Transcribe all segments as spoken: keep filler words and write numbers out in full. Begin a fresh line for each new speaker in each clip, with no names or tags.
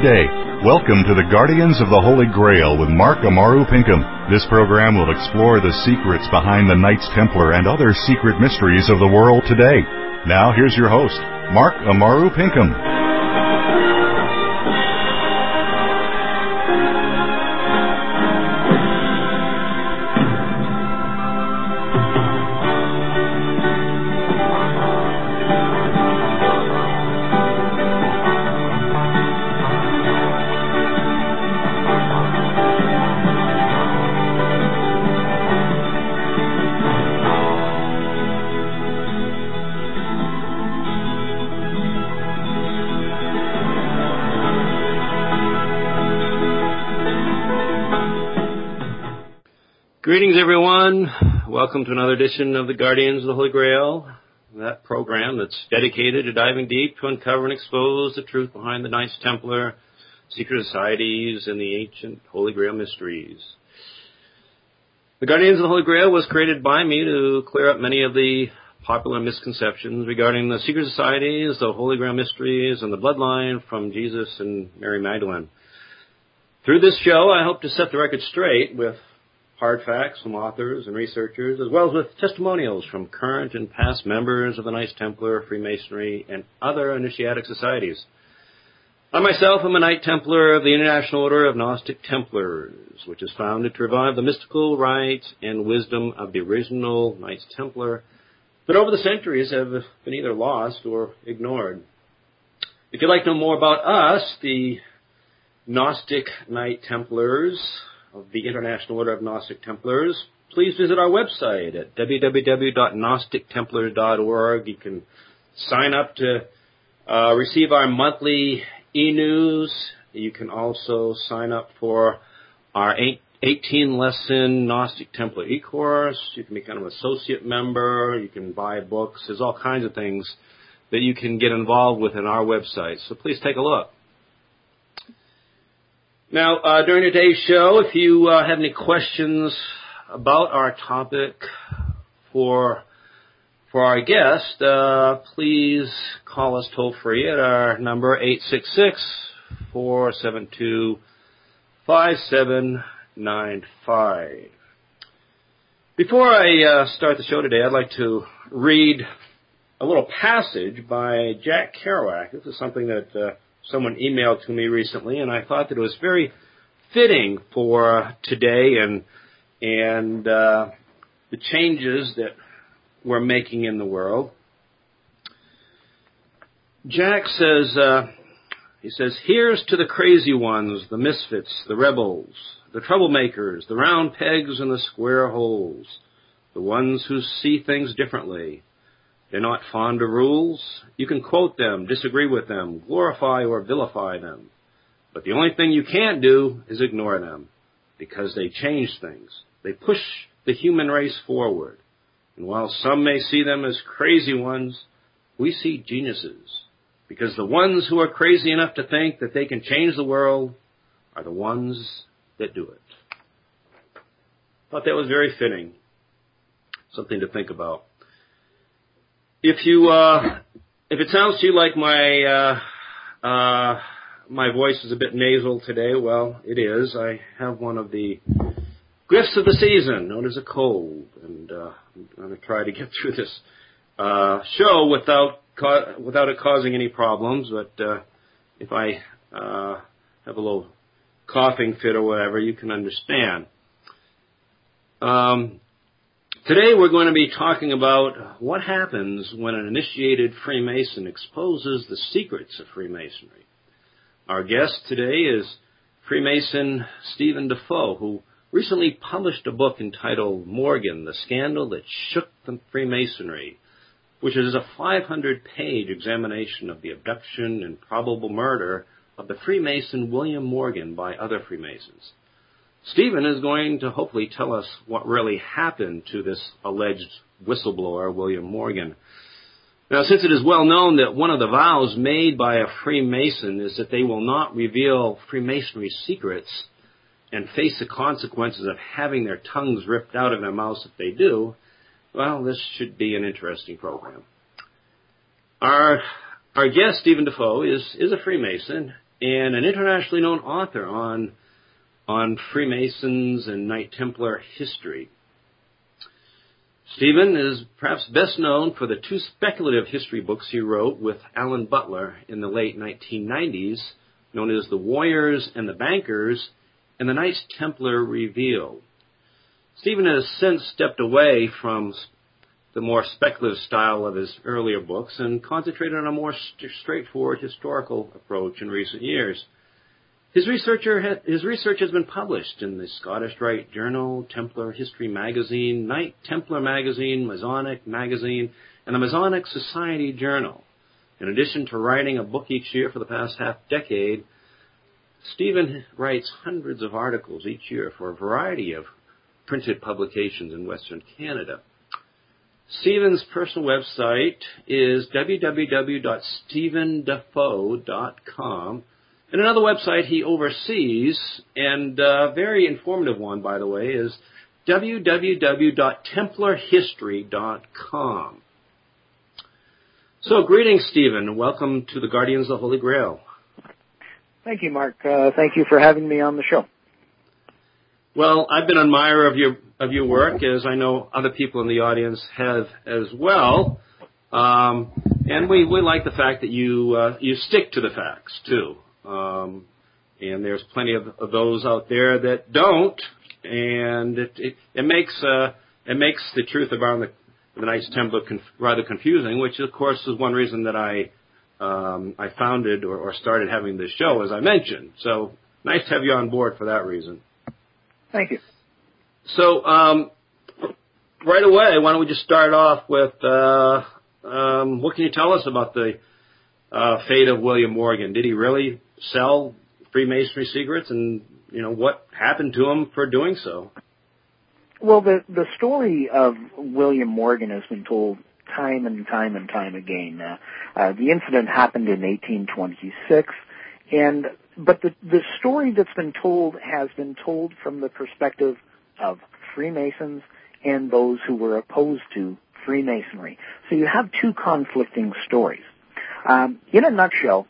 day. Welcome to the Guardians of the Holy Grail with Mark Amaru Pinkham. This program will explore the secrets behind the Knights Templar and other secret mysteries of the world today. Now here's your host, Mark Amaru Pinkham.
Greetings, everyone. Welcome to another edition of the Guardians of the Holy Grail, that program that's dedicated to diving deep to uncover and expose the truth behind the Knights Templar, secret societies, and the ancient Holy Grail mysteries. The Guardians of the Holy Grail was created by me to clear up many of the popular misconceptions regarding the secret societies, the Holy Grail mysteries, and the bloodline from Jesus and Mary Magdalene. Through this show, I hope to set the record straight with hard facts from authors and researchers, as well as with testimonials from current and past members of the Knights Templar, Freemasonry, and other initiatic societies. I myself am a Knight Templar of the International Order of Gnostic Templars, which is founded to revive the mystical rites and wisdom of the original Knights Templar, but over the centuries have been either lost or ignored. If you'd like to know more about us, the Gnostic Knight Templars of the International Order of Gnostic Templars, please visit our website at w w w dot gnostic templars dot org. You can sign up to uh, receive our monthly e-news. You can also sign up for our eighteen-lesson Gnostic Templar e-course. You can become an associate member. You can buy books. There's all kinds of things that you can get involved with in our website, so please take a look. Now, uh, during today's show, if you uh, have any questions about our topic for for our guest, uh, please call us toll-free at our number eight six six, four seven two, five seven nine five. Before I uh, start the show today, I'd like to read a little passage by Jack Kerouac. This is something that Uh, someone emailed to me recently, and I thought that it was very fitting for uh, today and and uh, the changes that we're making in the world. Jack says, uh, he says, "Here's to the crazy ones, the misfits, the rebels, the troublemakers, the round pegs and the square holes, the ones who see things differently. They're not fond of rules. You can quote them, disagree with them, glorify or vilify them. But the only thing you can't do is ignore them, because they change things. They push the human race forward. And while some may see them as crazy ones, we see geniuses, because the ones who are crazy enough to think that they can change the world are the ones that do it." Thought that was very fitting. Something to think about. If you, uh, if it sounds to you like my, uh, uh, my voice is a bit nasal today, well, it is. I have one of the gifts of the season, known as a cold, and uh, I'm going to try to get through this uh, show without ca- without it causing any problems. But uh, if I uh, have a little coughing fit or whatever, you can understand. Um. Today we're going to be talking about what happens when an initiated Freemason exposes the secrets of Freemasonry. Our guest today is Freemason Stephen Defoe, who recently published a book entitled Morgan, the Scandal That Shook the Freemasonry, which is a five hundred page examination of the abduction and probable murder of the Freemason William Morgan by other Freemasons. Stephen is going to hopefully tell us what really happened to this alleged whistleblower, William Morgan. Now, since it is well known that one of the vows made by a Freemason is that they will not reveal Freemasonry secrets and face the consequences of having their tongues ripped out of their mouths if they do, well, this should be an interesting program. Our our guest, Stephen Defoe, is, is a Freemason, and an internationally known author on, on Freemasons and Knight Templar history. Stephen is perhaps best known for the two speculative history books he wrote with Alan Butler in the late nineteen nineties, known as The Warriors and the Bankers, and the Knights Templar Revealed. Stephen has since stepped away from the more speculative style of his earlier books and concentrated on a more st- straightforward historical approach in recent years. His, researcher ha- his research has been published in the Scottish Rite Journal, Templar History Magazine, Knight Templar Magazine, Masonic Magazine, and the Masonic Society Journal. In addition to writing a book each year for the past half decade, Stephen writes hundreds of articles each year for a variety of printed publications in Western Canada. Stephen's personal website is w w w dot stephen defoe dot com. And another website he oversees, and a very informative one, by the way, is w w w dot templar history dot com. So, greetings, Stephen. Welcome to the Guardians of the Holy Grail.
Thank you, Mark. Uh, thank you for having me on the show.
Well, I've been an admirer of your of your work, as I know other people in the audience have as well. Um, and we, we like the fact that you uh, you stick to the facts too. Um, and there's plenty of, of those out there that don't, and it it, it makes uh, it makes the truth about the, the Knights Templar conf- rather confusing. Which, of course, is one reason that I um, I founded or, or started having this show, as I mentioned. So nice to have you on board for that reason.
Thank you.
So, um, right away, why don't we just start off with, uh, um, what can you tell us about the uh, fate of William Morgan? Did he really sell Freemasonry secrets, and, you know, what happened to him for doing so?
Well, the, the story of William Morgan has been told time and time and time again. Uh, uh, the incident happened in eighteen twenty-six, and but the, the story that's been told has been told from the perspective of Freemasons and those who were opposed to Freemasonry. So you have two conflicting stories. Um, in a nutshell,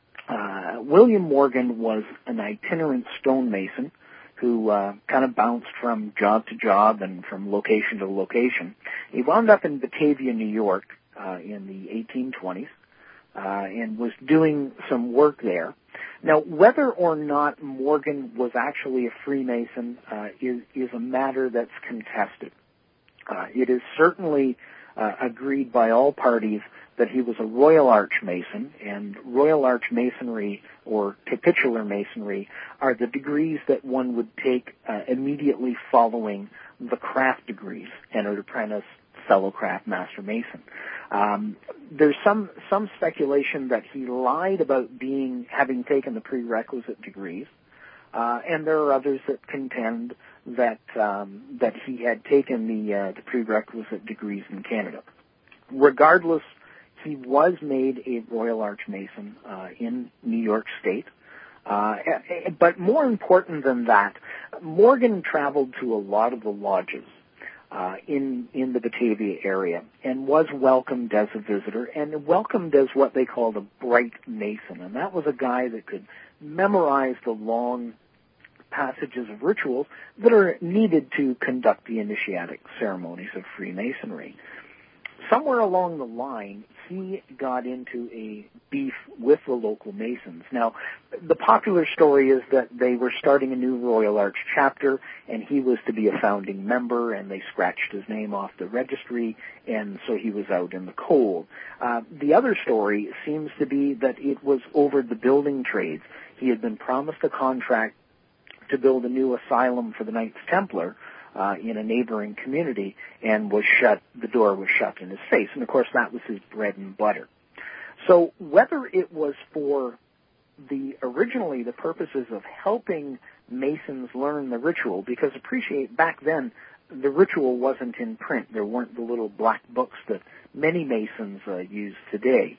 uh, William Morgan was an itinerant stonemason who uh, kind of bounced from job to job and from location to location. He wound up in Batavia, New York, uh, in the eighteen twenties, uh, and was doing some work there. Now, whether or not Morgan was actually a Freemason uh, is, is a matter that's contested. Uh, it is certainly uh, agreed by all parties that he was a Royal Arch Mason, and Royal Arch Masonry or Capitular Masonry are the degrees that one would take uh, immediately following the craft degrees, entered apprentice, fellow craft master mason. Um, there's some some speculation that he lied about being having taken the prerequisite degrees, uh, and there are others that contend that um, that he had taken the uh, the prerequisite degrees in Canada. Regardless, he was made a Royal Arch Mason uh, in New York State. Uh, but more important than that, Morgan traveled to a lot of the lodges uh, in in the Batavia area and was welcomed as a visitor and welcomed as what they called a bright Mason. And that was a guy that could memorize the long passages of rituals that are needed to conduct the initiatic ceremonies of Freemasonry. Somewhere along the line, he got into a beef with the local Masons. Now, the popular story is that they were starting a new Royal Arch chapter, and he was to be a founding member, and they scratched his name off the registry, and so he was out in the cold. Uh, the other story seems to be that it was over the building trades. He had been promised a contract to build a new asylum for the Knights Templar, Uh, in a neighboring community, and was shut, the door was shut in his face. And of course that was his bread and butter. So whether it was for the, originally the purposes of helping Masons learn the ritual, because appreciate back then the ritual wasn't in print. There weren't the little black books that many Masons uh, use today.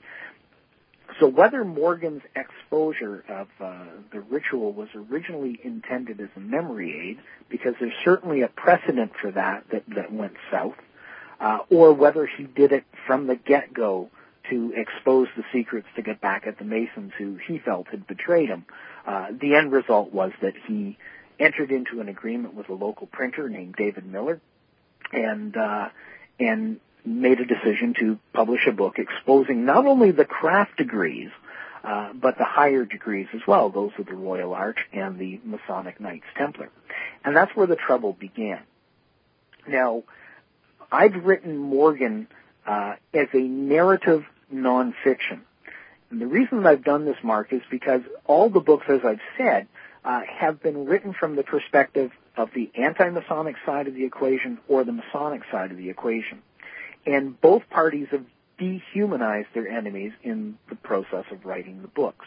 So whether Morgan's exposure of uh, the ritual was originally intended as a memory aid, because there's certainly a precedent for that that, that went south, uh, or whether he did it from the get-go to expose the secrets to get back at the Masons who he felt had betrayed him. Uh, the end result was that he entered into an agreement with a local printer named David Miller, and uh, and made a decision to publish a book exposing not only the craft degrees, uh, but the higher degrees as well, those of the Royal Arch and the Masonic Knights Templar. And that's where the trouble began. Now, I've written Morgan uh, as a narrative nonfiction. And the reason that I've done this, Mark, is because all the books, as I've said, uh, have been written from the perspective of the anti-Masonic side of the equation or the Masonic side of the equation. And both parties have dehumanized their enemies in the process of writing the books.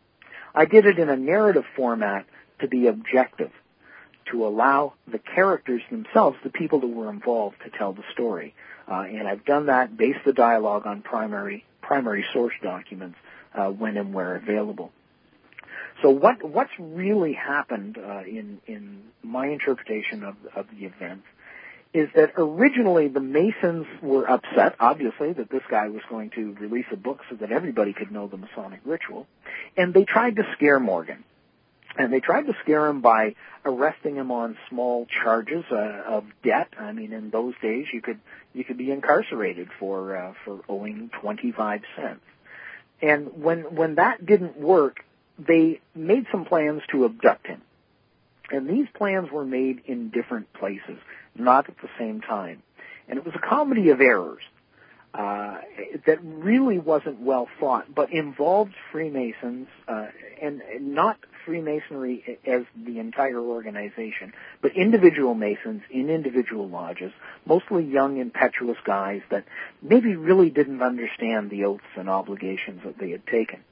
I did it in a narrative format to be objective, to allow the characters themselves, the people that were involved, to tell the story. Uh, and I've done that, based the dialogue on primary primary source documents uh, when and where available. So what what's really happened uh, in in my interpretation of of the events is that originally the Masons were upset, obviously, that this guy was going to release a book so that everybody could know the Masonic ritual, and they tried to scare Morgan. And they tried to scare him by arresting him on small charges uh, of debt. I mean, in those days, you could you could be incarcerated for uh, for owing twenty-five cents. And when when that didn't work, they made some plans to abduct him. And these plans were made in different places, not at the same time. And it was a comedy of errors uh, that really wasn't well thought, but involved Freemasons, uh, and not Freemasonry as the entire organization, but individual Masons in individual lodges, mostly young, impetuous guys that maybe really didn't understand the oaths and obligations that they had taken.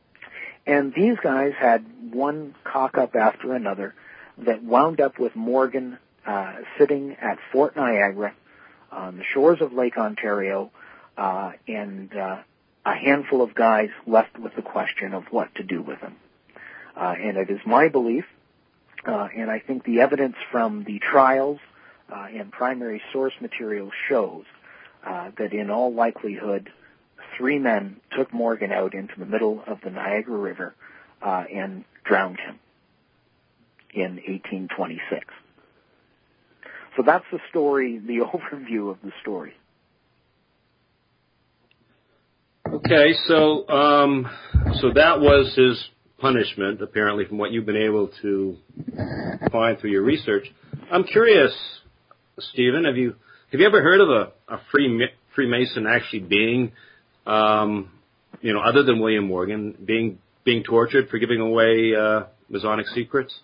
And these guys had one cock-up after another that wound up with Morgan uh, sitting at Fort Niagara on the shores of Lake Ontario, uh, and uh, a handful of guys left with the question of what to do with him. Uh, and it is my belief, uh, and I think the evidence from the trials uh, and primary source material shows uh, that in all likelihood, three men took Morgan out into the middle of the Niagara River uh, and drowned him in eighteen twenty-six. So that's the story, the overview of the story.
Okay, so um, so that was his punishment, apparently, from what you've been able to find through your research. I'm curious, Stephen, have you have you ever heard of a, a free Freemason actually being, um, you know, other than William Morgan, being being tortured for giving away uh, Masonic secrets?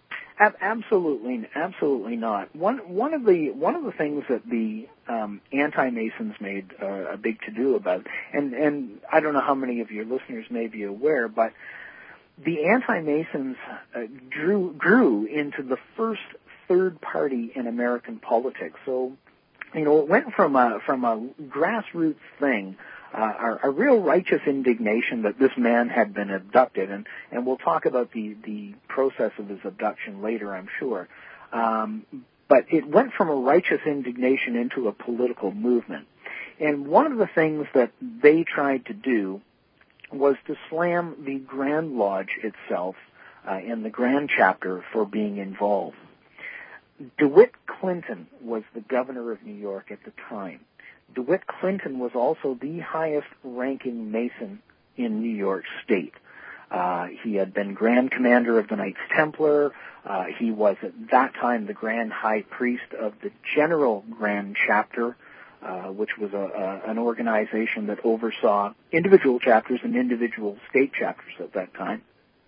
Absolutely, absolutely not. One one of the one of the things that the um, anti-Masons made uh, a big to-do about, and and I don't know how many of your listeners may be aware, but the anti-Masons uh, drew grew into the first third party in American politics. So, you know, it went from a from a grassroots thing. Uh, a, a real righteous indignation that this man had been abducted, and, and we'll talk about the, the process of his abduction later, I'm sure. Um, but it went from a righteous indignation into a political movement. And one of the things that they tried to do was to slam the Grand Lodge itself uh, and the Grand Chapter for being involved. DeWitt Clinton was the governor of New York at the time. DeWitt Clinton was also the highest-ranking Mason in New York State. Uh, he had been Grand Commander of the Knights Templar. Uh, he was at that time the Grand High Priest of the General Grand Chapter, uh, which was a, a, an organization that oversaw individual chapters and individual state chapters at that time.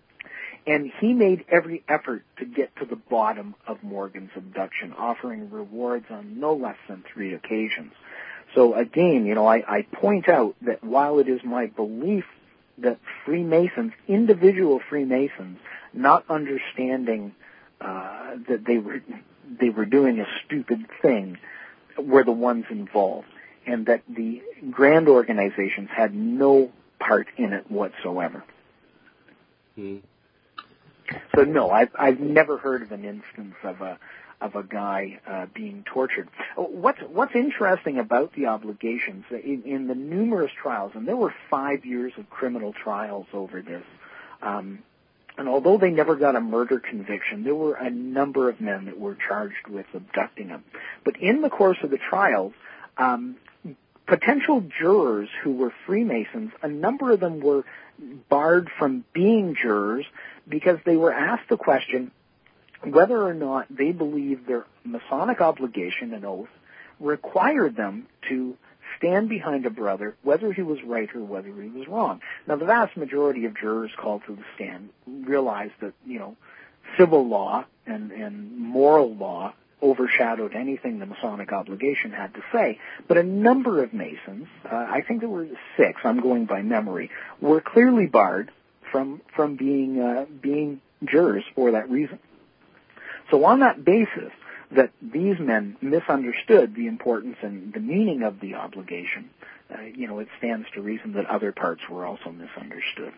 And he made every effort to get to the bottom of Morgan's abduction, offering rewards on no less than three occasions. So again, you know, I, I point out that while it is my belief that Freemasons, individual Freemasons, not understanding uh, that they were they were doing a stupid thing, were the ones involved, and that the grand organizations had no part in it whatsoever.
Hmm.
So no, I've I've never heard of an instance of a of a guy uh, being tortured. What's what's interesting about the obligations in, in the numerous trials, and there were five years of criminal trials over this. Um, and although they never got a murder conviction, there were a number of men that were charged with abducting him. But in the course of the trials, um, potential jurors who were Freemasons, a number of them were barred from being jurors because they were asked the question whether or not they believed their Masonic obligation and oath required them to stand behind a brother, whether he was right or whether he was wrong. Now, the vast majority of jurors called to the stand realized that, you know, civil law and, and moral law overshadowed anything the Masonic obligation had to say. But a number of Masons, uh, I think there were six, I'm going by memory, were clearly barred from from being uh, being jurors for that reason. So on that basis, that these men misunderstood the importance and the meaning of the obligation, uh, you know, it stands to reason that other parts were also misunderstood.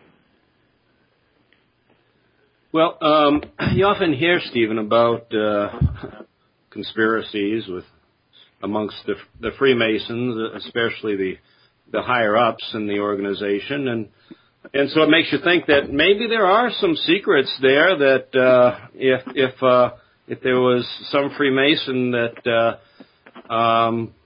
Well, um, you often hear, Stephen, about uh, conspiracies with amongst the, the Freemasons, especially the the higher ups in the organization, and and so it makes you think that maybe there are some secrets there that uh, if if uh, if there was some Freemason that uh, um,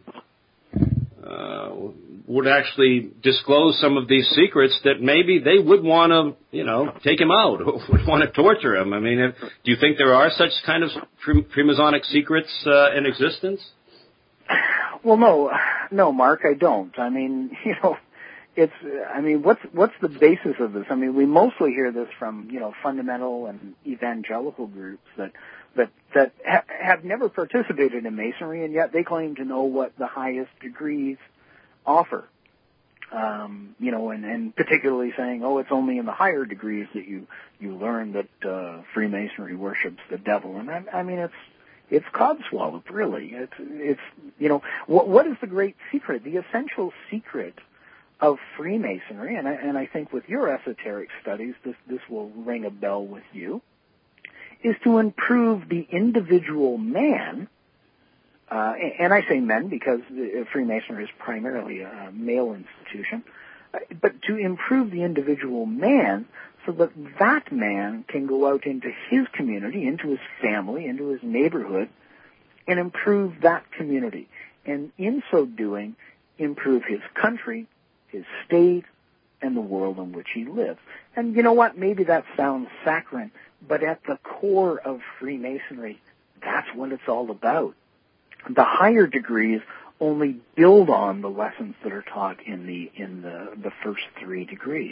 uh, would actually disclose some of these secrets, that maybe they would want to, you know, take him out, would want to torture him. I mean, if, do you think there are such kind of Freemasonic secrets uh, in existence?
Well, no, no, Mark, I don't. I mean, you know, it's, I mean, what's what's the basis of this? I mean, we mostly hear this from, you know, fundamental and evangelical groups that that that ha- have never participated in Masonry, and yet they claim to know what the highest degrees offer. Um, you know, and, and particularly saying, oh, it's only in the higher degrees that you you learn that uh, Freemasonry worships the devil, and I, I mean, it's it's codswallop, really. It's it's you know, what what is the great secret? The essential secret of Freemasonry, and I, and I think with your esoteric studies, this this will ring a bell with you, is to improve the individual man, uh, and I say men because Freemasonry is primarily a male institution, but to improve the individual man so that that man can go out into his community, into his family, into his neighborhood, and improve that community. And in so doing, improve his country, his state, and the world in which he lives. And you know what? Maybe that sounds saccharine, but at the core of Freemasonry, that's what it's all about. The higher degrees only build on the lessons that are taught in the in the, the first three degrees.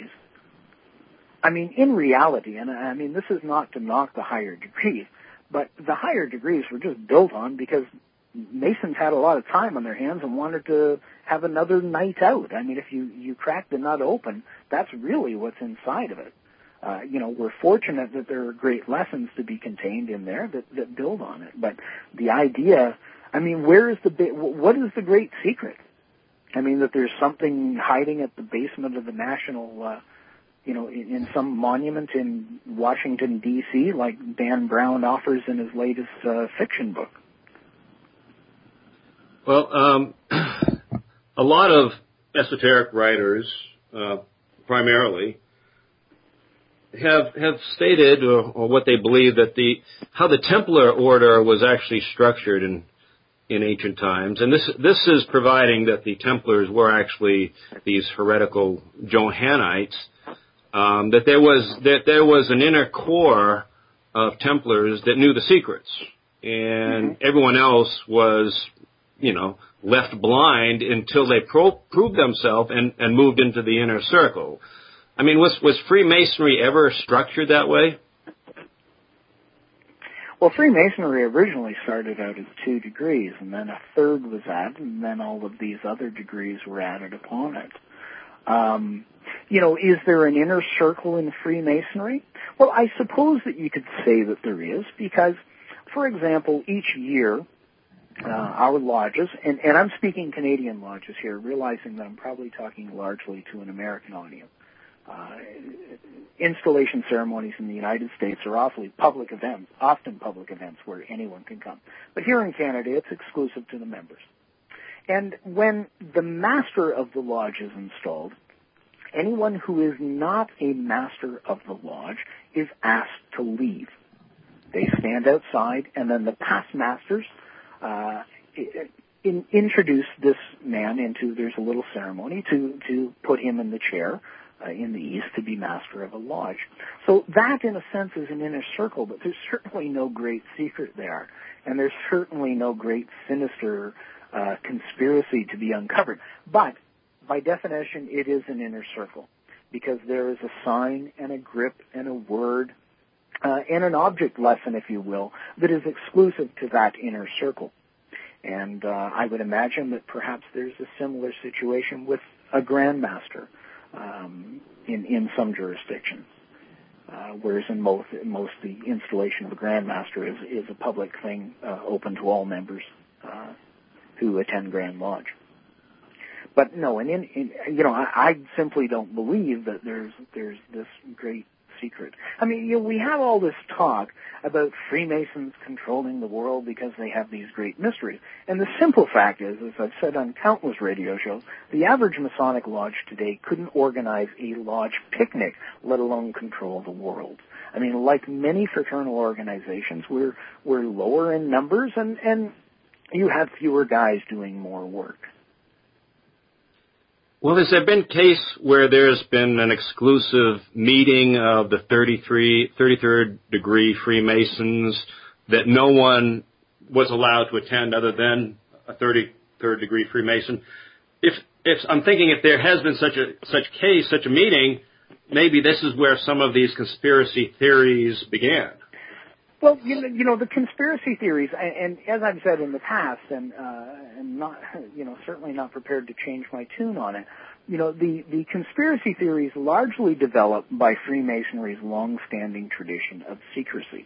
I mean, in reality, and I mean, this is not to knock the higher degrees, but the higher degrees were just built on because Masons had a lot of time on their hands and wanted to have another night out. I mean, if you, you crack the nut open, that's really what's inside of it. Uh, you know, we're fortunate that there are great lessons to be contained in there that, that build on it. But the idea, I mean, where is the, what is the great secret? I mean, that there's something hiding at the basement of the National, uh, you know, in, in some monument in Washington, D C, like Dan Brown offers in his latest uh, fiction book.
Well, um, a lot of esoteric writers, uh, primarily, have have stated, or, or what they believe, that the how the Templar order was actually structured in in ancient times, and this this is providing that the Templars were actually these heretical Johannites. Um, that there was that there was an inner core of Templars that knew the secrets, and mm-hmm. everyone else was, you know, left blind until they pro- proved themselves and, and moved into the inner circle. I mean, was was Freemasonry ever structured that way?
Well, Freemasonry originally started out as two degrees, and then a third was added, and then all of these other degrees were added upon it. Um, you know, is there an inner circle in Freemasonry? Well, I suppose that you could say that there is, because, for example, each year, uh, our lodges, and, and I'm speaking Canadian lodges here, realizing that I'm probably talking largely to an American audience. Uh, installation ceremonies in the United States are awfully public events, often public events where anyone can come. But here in Canada, it's exclusive to the members. And when the master of the lodge is installed, anyone who is not a master of the lodge is asked to leave. They stand outside, and then the past masters uh, in, introduce this man into, there's a little ceremony to, to put him in the chair uh, in the east to be master of a lodge. So that, in a sense, is an inner circle, but there's certainly no great secret there, and there's certainly no great sinister uh, conspiracy to be uncovered. But by definition, it is an inner circle, because there is a sign and a grip and a word uh, and an object lesson, if you will, that is exclusive to that inner circle. And uh, I would imagine that perhaps there's a similar situation with a grandmaster um, in, in some jurisdictions, uh, whereas in most, in most the installation of a grandmaster is, is a public thing uh, open to all members uh, who attend Grand Lodge. But no, and in, in you know, I, I simply don't believe that there's there's this great secret. I mean, you know, we have all this talk about Freemasons controlling the world because they have these great mysteries. And the simple fact is, as I've said on countless radio shows, the average Masonic lodge today couldn't organize a lodge picnic, let alone control the world. I mean, like many fraternal organizations, we're we're lower in numbers, and and you have fewer guys doing more work.
Well, has there been a case where there's been an exclusive meeting of the thirty-three, thirty-third degree Freemasons that no one was allowed to attend other than a thirty-third degree Freemason? If, if I'm thinking if there has been such a such case, such a meeting, maybe this is where some of these conspiracy theories began.
Well, you know, you know, the conspiracy theories, and, and as I've said in the past, and, uh, and not, you know, certainly not prepared to change my tune on it, you know, the, the conspiracy theories largely developed by Freemasonry's long-standing tradition of secrecy.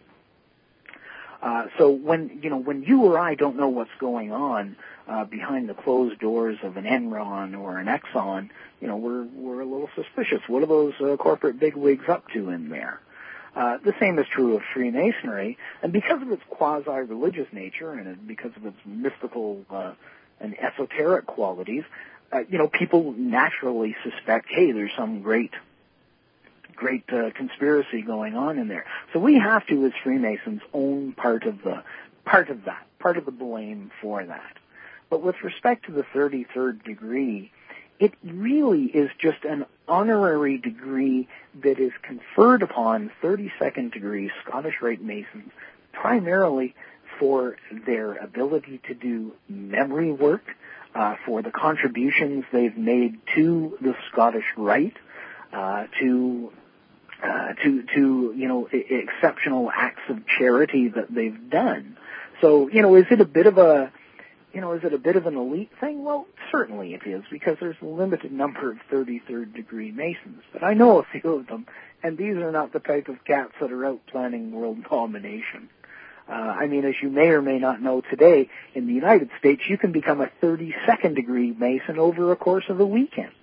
Uh, so when, you know, when you or I don't know what's going on uh, behind the closed doors of an Enron or an Exxon, you know, we're, we're a little suspicious. What are those uh, corporate bigwigs up to in there? Uh, the same is true of Freemasonry, and because of its quasi-religious nature and because of its mystical uh, and esoteric qualities, uh, you know, people naturally suspect, hey, there's some great, great uh, conspiracy going on in there. So we have to, as Freemasons, own part of the part of that, part of the blame for that. But with respect to the thirty-third degree, it really is just an honorary degree that is conferred upon thirty-second degree Scottish Rite Masons primarily for their ability to do memory work, uh, for the contributions they've made to the Scottish Rite, uh, to uh, to to you know I- exceptional acts of charity that they've done. So you know, is it a bit of a You know, is it a bit of an elite thing? Well, certainly it is, because there's a limited number of thirty-third degree Masons. But I know a few of them, and these are not the type of cats that are out planning world domination. Uh, I mean, as you may or may not know today, in the United States, you can become a thirty-second degree Mason over a course of a weekend.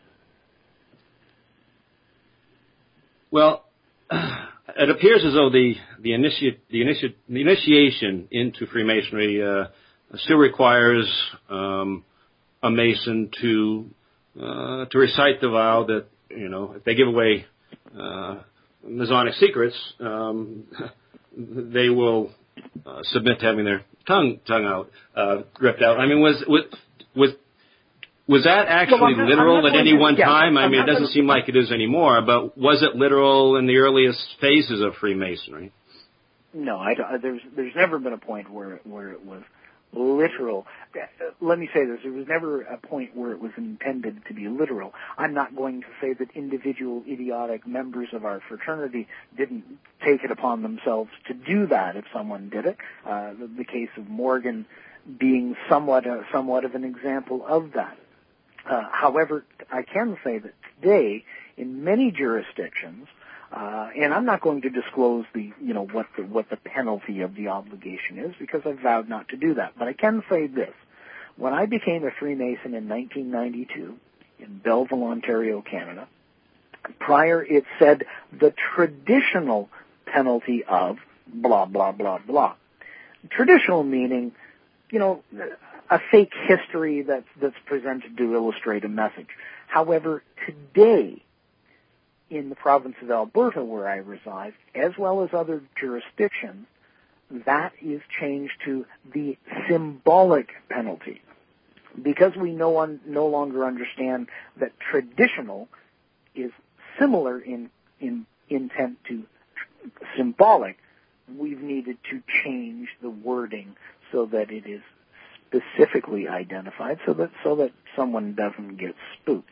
Well, it appears as though the the, initi- the, initi- the initiation into Freemasonry uh, still requires um, a Mason to uh, to recite the vow that, you know, if they give away uh, Masonic secrets, um, they will uh, submit to having their tongue tongue out uh, ripped out. I mean, was was was was that actually
well, not,
literal at any
to,
one
yeah,
time? I
I'm
mean, it doesn't
gonna,
seem like it is anymore. But was it literal in the earliest phases of Freemasonry?
No, I don't, there's there's never been a point where it, where it was literal. Let me say this, there was never a point where it was intended to be literal. I'm not going to say that individual idiotic members of our fraternity didn't take it upon themselves to do that if someone did it. Uh, the, the case of Morgan being somewhat a, somewhat of an example of that. Uh, however, I can say that today, in many jurisdictions, Uh, and I'm not going to disclose the, you know, what the, what the penalty of the obligation is, because I've vowed not to do that. But I can say this. When I became a Freemason in nineteen ninety-two in Belleville, Ontario, Canada, Prior, it said the traditional penalty of blah, blah, blah, blah. Traditional meaning, you know, a fake history that's, that's presented to illustrate a message. However, today, in the province of Alberta where I reside, as well as other jurisdictions, that is changed to the symbolic penalty. Because we no, un, no longer understand that traditional is similar in, in intent to symbolic, we've needed to change the wording so that it is specifically identified, so that so that someone doesn't get spooked.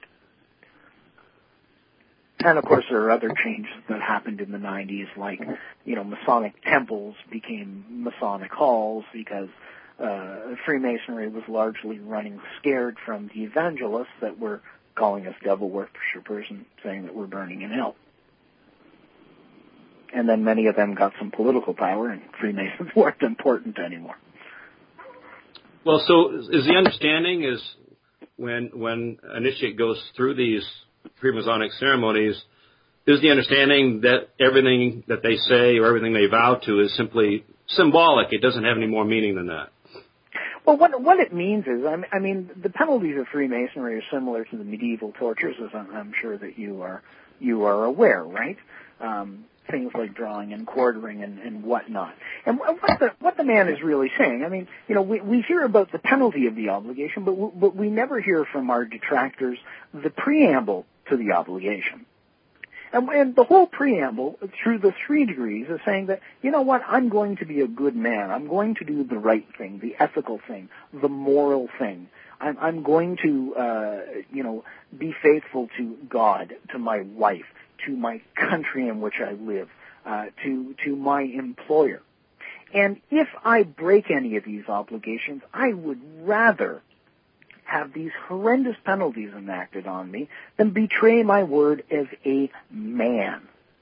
And of course, there are other changes that happened in the nineties, like, you know, Masonic temples became Masonic halls because uh, Freemasonry was largely running scared from the evangelists that were calling us devil worshippers and saying that we're burning in hell. And then many of them got some political power, and Freemasons weren't important anymore.
Well, so is the understanding is when when an initiate goes through these pre-Masonic ceremonies, is the understanding that everything that they say or everything they vow to is simply symbolic? It doesn't have any more meaning than that.
Well, what what it means is, I mean, the penalties of Freemasonry are similar to the medieval tortures, as I'm, I'm sure that you are you are aware, right? Um, things like drawing and quartering and, and whatnot. And what the what the man is really saying, I mean, you know, we, we hear about the penalty of the obligation, but we, but we never hear from our detractors the preamble to the obligation. And, and the whole preamble, through the three degrees, is saying that, you know what, I'm going to be a good man. I'm going to do the right thing, the ethical thing, the moral thing. I'm, I'm going to, uh, you know, be faithful to God, to my wife, to my country in which I live, uh, to, to my employer. And if I break any of these obligations, I would rather have these horrendous penalties enacted on me than betray my word as a man.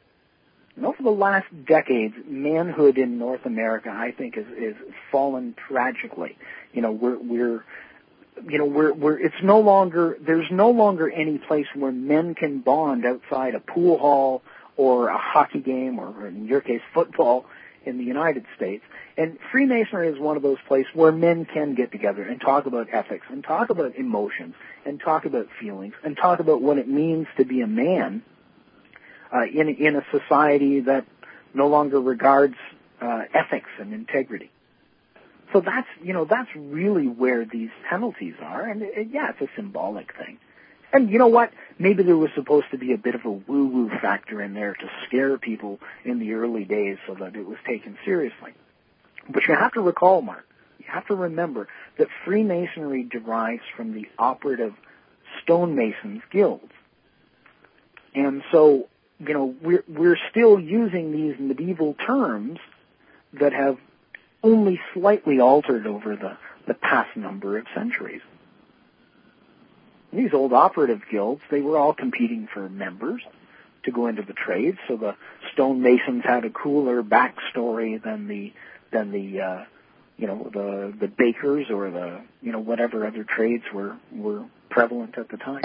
And over the last decades, manhood in North America, I think, is, is fallen tragically. You know, we're, we're, you know, we're, we're, it's no longer, there's no longer any place where men can bond outside a pool hall or a hockey game or, in your case, football in the United States. And Freemasonry is one of those places where men can get together and talk about ethics and talk about emotions and talk about feelings and talk about what it means to be a man uh, in, in a society that no longer regards uh, ethics and integrity. So that's, you know, that's really where these penalties are. And, uh, yeah, it's a symbolic thing. And you know what? Maybe there was supposed to be a bit of a woo-woo factor in there to scare people in the early days so that it was taken seriously. But you have to recall, Mark, you have to remember that Freemasonry derives from the operative stonemasons guilds. And so, you know, we're, we're still using these medieval terms that have only slightly altered over the, the past number of centuries. These old operative guilds, they were all competing for members to go into the trades, so the stonemasons had a cooler backstory than the than the uh, you know the the bakers or the you know whatever other trades were were prevalent at the time.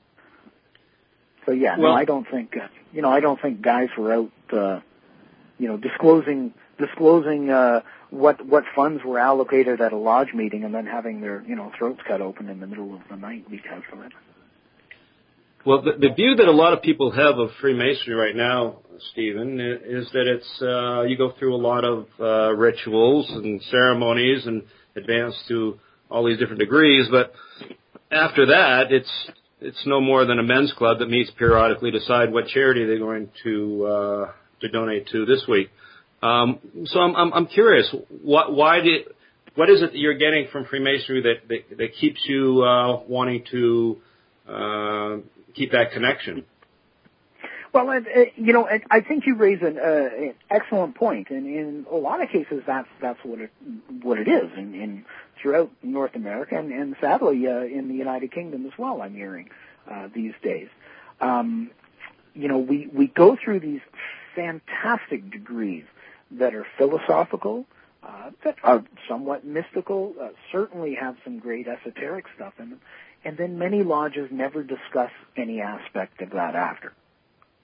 So yeah, well, no, I don't think uh, you know I don't think guys were out uh, you know disclosing disclosing uh, what what funds were allocated at a lodge meeting and then having their you know throats cut open in the middle of the night because of it.
Well, the, the view that a lot of people have of Freemasonry right now, Stephen, is that it's uh, you go through a lot of uh, rituals and ceremonies and advance to all these different degrees, but after that, it's it's no more than a men's club that meets periodically to decide what charity they're going to uh, to donate to this week. Um, so I'm, I'm I'm curious, what why did what is it that you're getting from Freemasonry that that, that keeps you uh, wanting to uh, keep that connection?
Well, uh, you know, I think you raise an, uh, an excellent point, and in a lot of cases, that's that's what it what it is, in, in throughout North America, and, and sadly uh, in the United Kingdom as well. I'm hearing uh, these days. Um, you know, we we go through these fantastic degrees that are philosophical, uh, that are somewhat mystical, uh, certainly have some great esoteric stuff in them, and then many lodges never discuss any aspect of that after.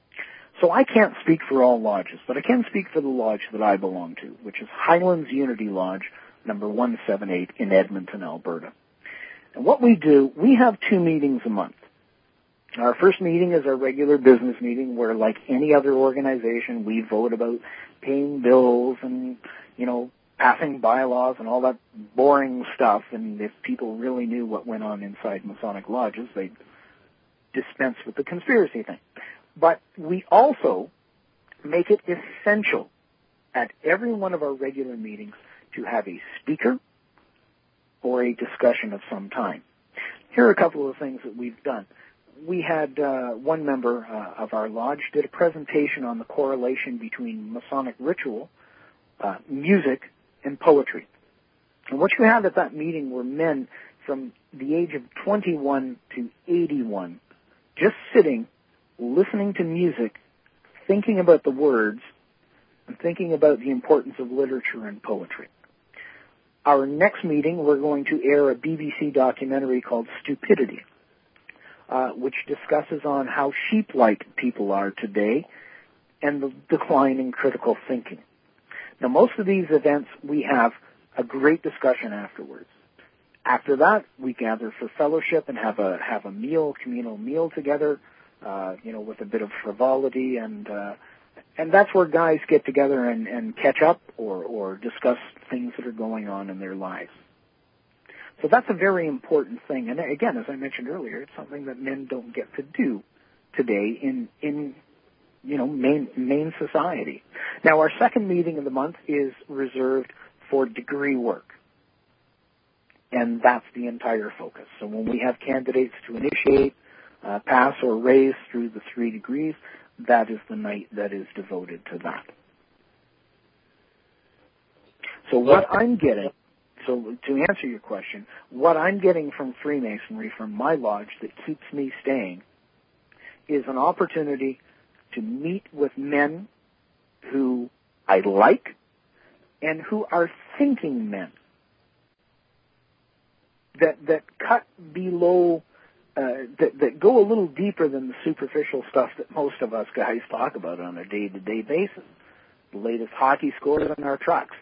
So I can't speak for all lodges, but I can speak for the lodge that I belong to, which is Highlands Unity Lodge, number one seventy-eight in Edmonton, Alberta. And what we do, we have two meetings a month. Our first meeting is our regular business meeting where, like any other organization, we vote about paying bills and, you know, passing bylaws and all that boring stuff. And if people really knew what went on inside Masonic lodges, they'd dispense with the conspiracy thing. But we also make it essential at every one of our regular meetings to have a speaker or a discussion of some time. Here are a couple of things that we've done. We had uh, one member uh, of our lodge did a presentation on the correlation between Masonic ritual, uh, music, and poetry. And what you had at that meeting were men from the age of twenty-one to eighty-one just sitting, listening to music, thinking about the words, and thinking about the importance of literature and poetry. Our next meeting, we're going to air a B B C documentary called Stupidity, uh, which discusses on how sheep-like people are today and the decline in critical thinking. Now, most of these events, we have a great discussion afterwards. After that, we gather for fellowship and have a have a meal, communal meal together, uh, you know, with a bit of frivolity, and uh, and that's where guys get together and, and catch up or, or discuss things that are going on in their lives. So that's a very important thing. And again, as I mentioned earlier, it's something that men don't get to do today in in you know main main society. Now, our second meeting of the month is reserved for degree work. And that's the entire focus. So when we have candidates to initiate, uh, pass, or raise through the three degrees, that is the night that is devoted to that. So what I'm getting, so to answer your question, what I'm getting from Freemasonry, from my lodge, that keeps me staying, is an opportunity to meet with men who I like and who are thinking men. That that cut below, uh, that that go a little deeper than the superficial stuff that most of us guys talk about on a day-to-day basis. The latest hockey scores on our trucks.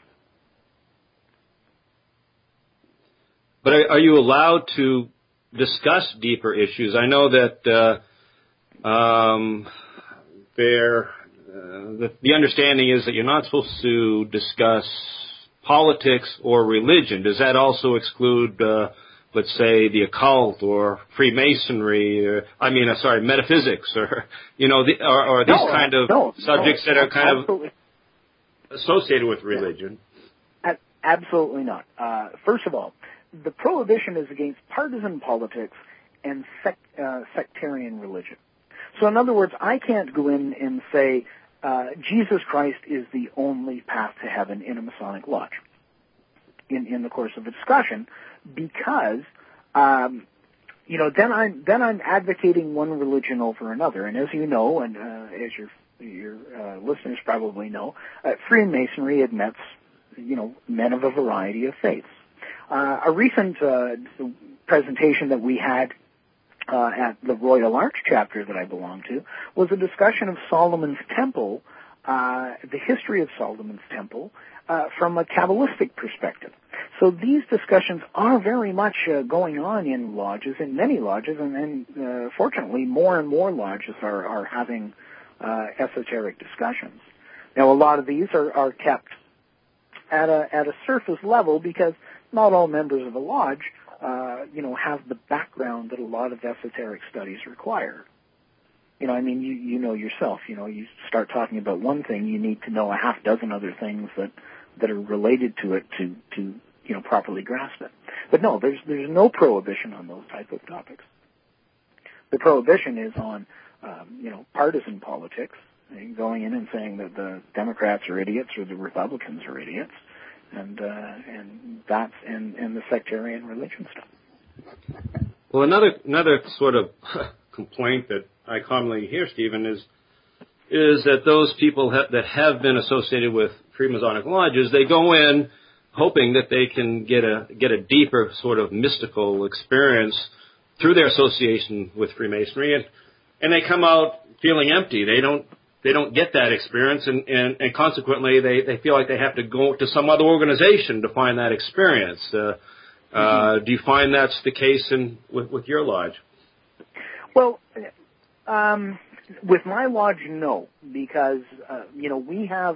But are, are you allowed to discuss deeper issues? I know that uh, um, there, uh, the, the understanding is that you're not supposed to discuss politics or religion. Does that also exclude, uh, let's say, the occult or Freemasonry, or, I mean, uh, sorry, metaphysics, or, you know, the, or, or these
no,
kind of
no,
subjects
no,
that are kind
absolutely.
of associated with religion?
Yeah. Absolutely not. Uh, first of all, the prohibition is against partisan politics and sect, uh, sectarian religion. So in other words, I can't go in and say, Uh, Jesus Christ is the only path to heaven in a Masonic lodge in, in the course of a discussion, because, um, you know, then I'm then I'm advocating one religion over another. And as you know, and uh, as your your uh, listeners probably know, uh, Freemasonry admits, you know, men of a variety of faiths. Uh, a recent uh, presentation that we had Uh, at the Royal Arch chapter that I belong to was a discussion of Solomon's Temple, uh, the history of Solomon's Temple, uh, from a Kabbalistic perspective. So these discussions are very much uh, going on in lodges, in many lodges, and, and uh, fortunately more and more lodges are, are having uh, esoteric discussions. Now, a lot of these are, are kept at a, at a surface level because not all members of a lodge Uh, you know, have the background that a lot of esoteric studies require. You know, I mean, you, you know yourself, you know, you start talking about one thing, you need to know a half dozen other things that, that are related to it to, to, you know, properly grasp it. But no, there's, there's no prohibition on those type of topics. The prohibition is on, um, you know, partisan politics, going in and saying that the Democrats are idiots or the Republicans are idiots. And uh, and that's and, and the sectarian religion stuff.
Well, another another sort of complaint that I commonly hear, Stephen, is is that those people ha- that have been associated with Freemasonic lodges, they go in hoping that they can get a get a deeper sort of mystical experience through their association with Freemasonry, and and they come out feeling empty. They don't they don't get that experience, and, and, and consequently they, they feel like they have to go to some other organization to find that experience. Uh, mm-hmm. uh, do you find that's the case in with, with your lodge?
Well, um, with my lodge, no, because uh, you know we have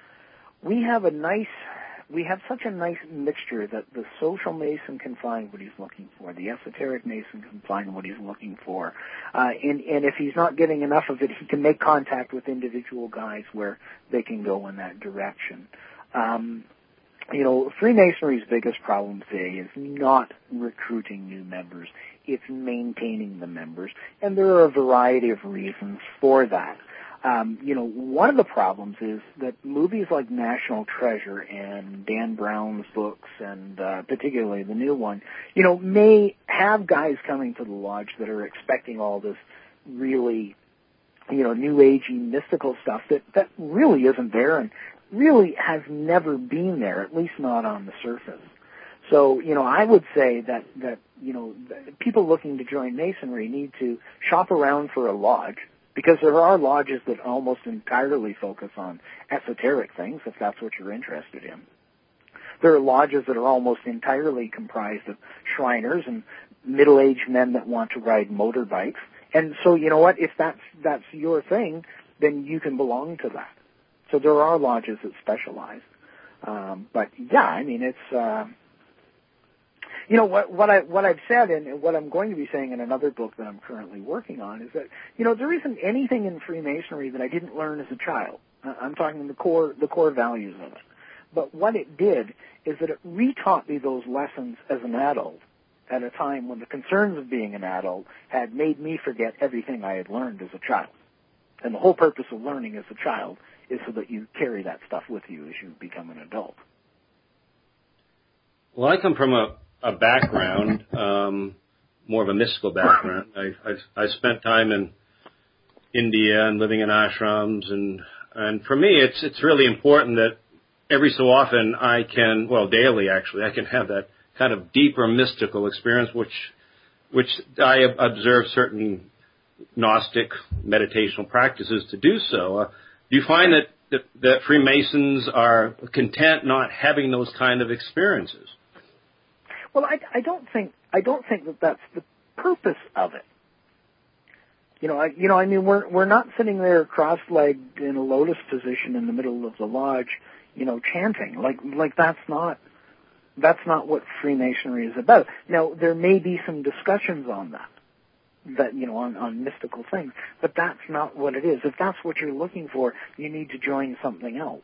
we have a nice we have such a nice mixture that the social Mason can find what he's looking for, the esoteric Mason can find what he's looking for, uh, and and if he's not getting enough of it, he can make contact with individual guys where they can go in that direction. Um, you know, Freemasonry's biggest problem today is not recruiting new members. It's maintaining the members, and there are a variety of reasons for that. Um, you know, one of the problems is that movies like National Treasure and Dan Brown's books, and uh, particularly the new one, you know, may have guys coming to the lodge that are expecting all this really, you know, new agey mystical stuff that, that really isn't there and really has never been there, at least not on the surface. So, you know, I would say that, that, you know, people looking to join Masonry need to shop around for a lodge, because there are lodges that almost entirely focus on esoteric things, if that's what you're interested in. There are lodges that are almost entirely comprised of Shriners and middle-aged men that want to ride motorbikes. And so, you know what, if that's, that's your thing, then you can belong to that. So there are lodges that specialize. Um, but, yeah, I mean, it's... Uh, You know, what, what, I, what I've said and what I'm going to be saying in another book that I'm currently working on is that, you know, there isn't anything in Freemasonry that I didn't learn as a child. I'm talking the core, the core values of it. But what it did is that it retaught me those lessons as an adult at a time when the concerns of being an adult had made me forget everything I had learned as a child. And the whole purpose of learning as a child is so that you carry that stuff with you as you become an adult.
Well, I come from a a background, um, more of a mystical background. I, I, I spent time in India and living in ashrams, and and for me, it's it's really important that every so often I can, well, daily actually, I can have that kind of deeper mystical experience, which which I observe certain Gnostic meditational practices to do so. Uh, do you find that, that that Freemasons are content not having those kind of experiences?
Well, I, I don't think I don't think that that's the purpose of it. You know, I, you know, I mean, we're we're not sitting there cross-legged in a lotus position in the middle of the lodge, you know, chanting like like that's not that's not what Freemasonry is about. Now, there may be some discussions on that, that you know, on on mystical things, but that's not what it is. If that's what you're looking for, you need to join something else.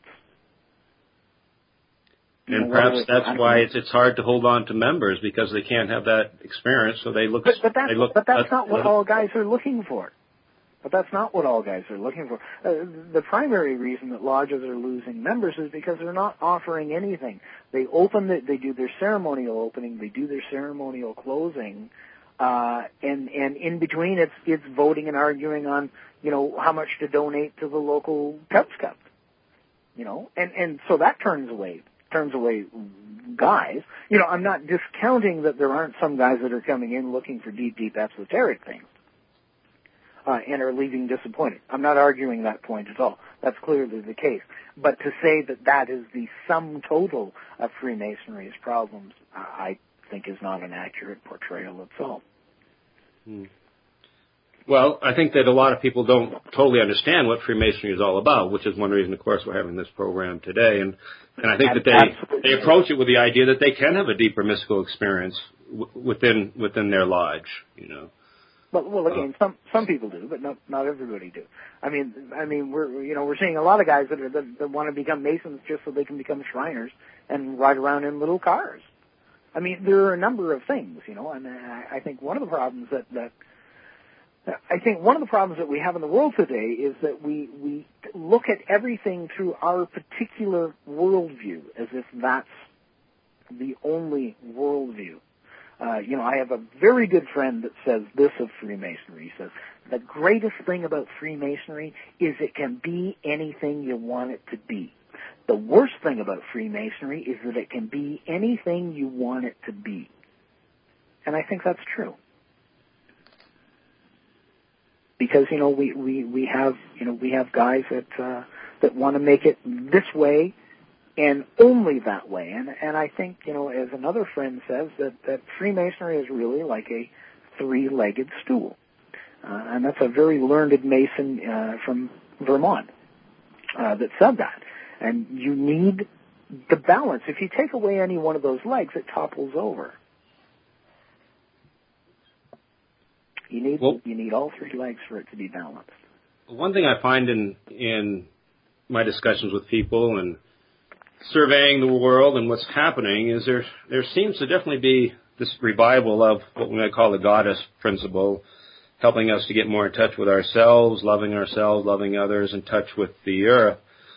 And you know, perhaps that's why it's, it's hard to hold on to members, because they can't have that experience, so they look...
But, but that's,
they look,
but that's
uh,
not what all guys are looking for. But that's not what all guys are looking for. Uh, the primary reason that lodges are losing members is because they're not offering anything. They open, the, they do their ceremonial opening, they do their ceremonial closing, uh, and, and in between it's, it's voting and arguing on, you know, how much to donate to the local Cubs Cup. You know, and, and so that turns away turns away guys. You know, I'm not discounting that there aren't some guys that are coming in looking for deep, deep esoteric things uh, and are leaving disappointed. I'm not arguing that point at all. That's clearly the case. But to say that that is the sum total of Freemasonry's problems, I think is not an accurate portrayal at all.
Hmm. Well, I think that a lot of people don't totally understand what Freemasonry is all about, which is one reason, of course, we're having this program today. And, and I think that they, they approach it with the idea that they can have a deeper mystical experience w- within within their lodge, you know.
Well, well, again, some some people do, but not not everybody do. I mean, I mean, we're you know we're seeing a lot of guys that are that, that want to become Masons just so they can become Shriners and ride around in little cars. I mean, there are a number of things, you know, and I, I think one of the problems that that I think one of the problems that we have in the world today is that we, we look at everything through our particular worldview as if that's the only worldview. Uh, you know, I have a very good friend that says this of Freemasonry. He says, the greatest thing about Freemasonry is it can be anything you want it to be. The worst thing about Freemasonry is that it can be anything you want it to be. And I think that's true. because you know we, we, we have you know we have guys that uh, that want to make it this way and only that way. And and I think you know as another friend says that, that Freemasonry is really like a three-legged stool, uh, and that's a very learned Mason uh, from Vermont uh, that said that. And you need the balance. If you take away any one of those legs, it topples over. You need well, you need all three legs for it to be balanced.
One thing I find in in my discussions with people and surveying the world and what's happening is there there seems to definitely be this revival of what we might call the goddess principle, helping us to get more in touch with ourselves, loving ourselves, loving others, in touch with the earth.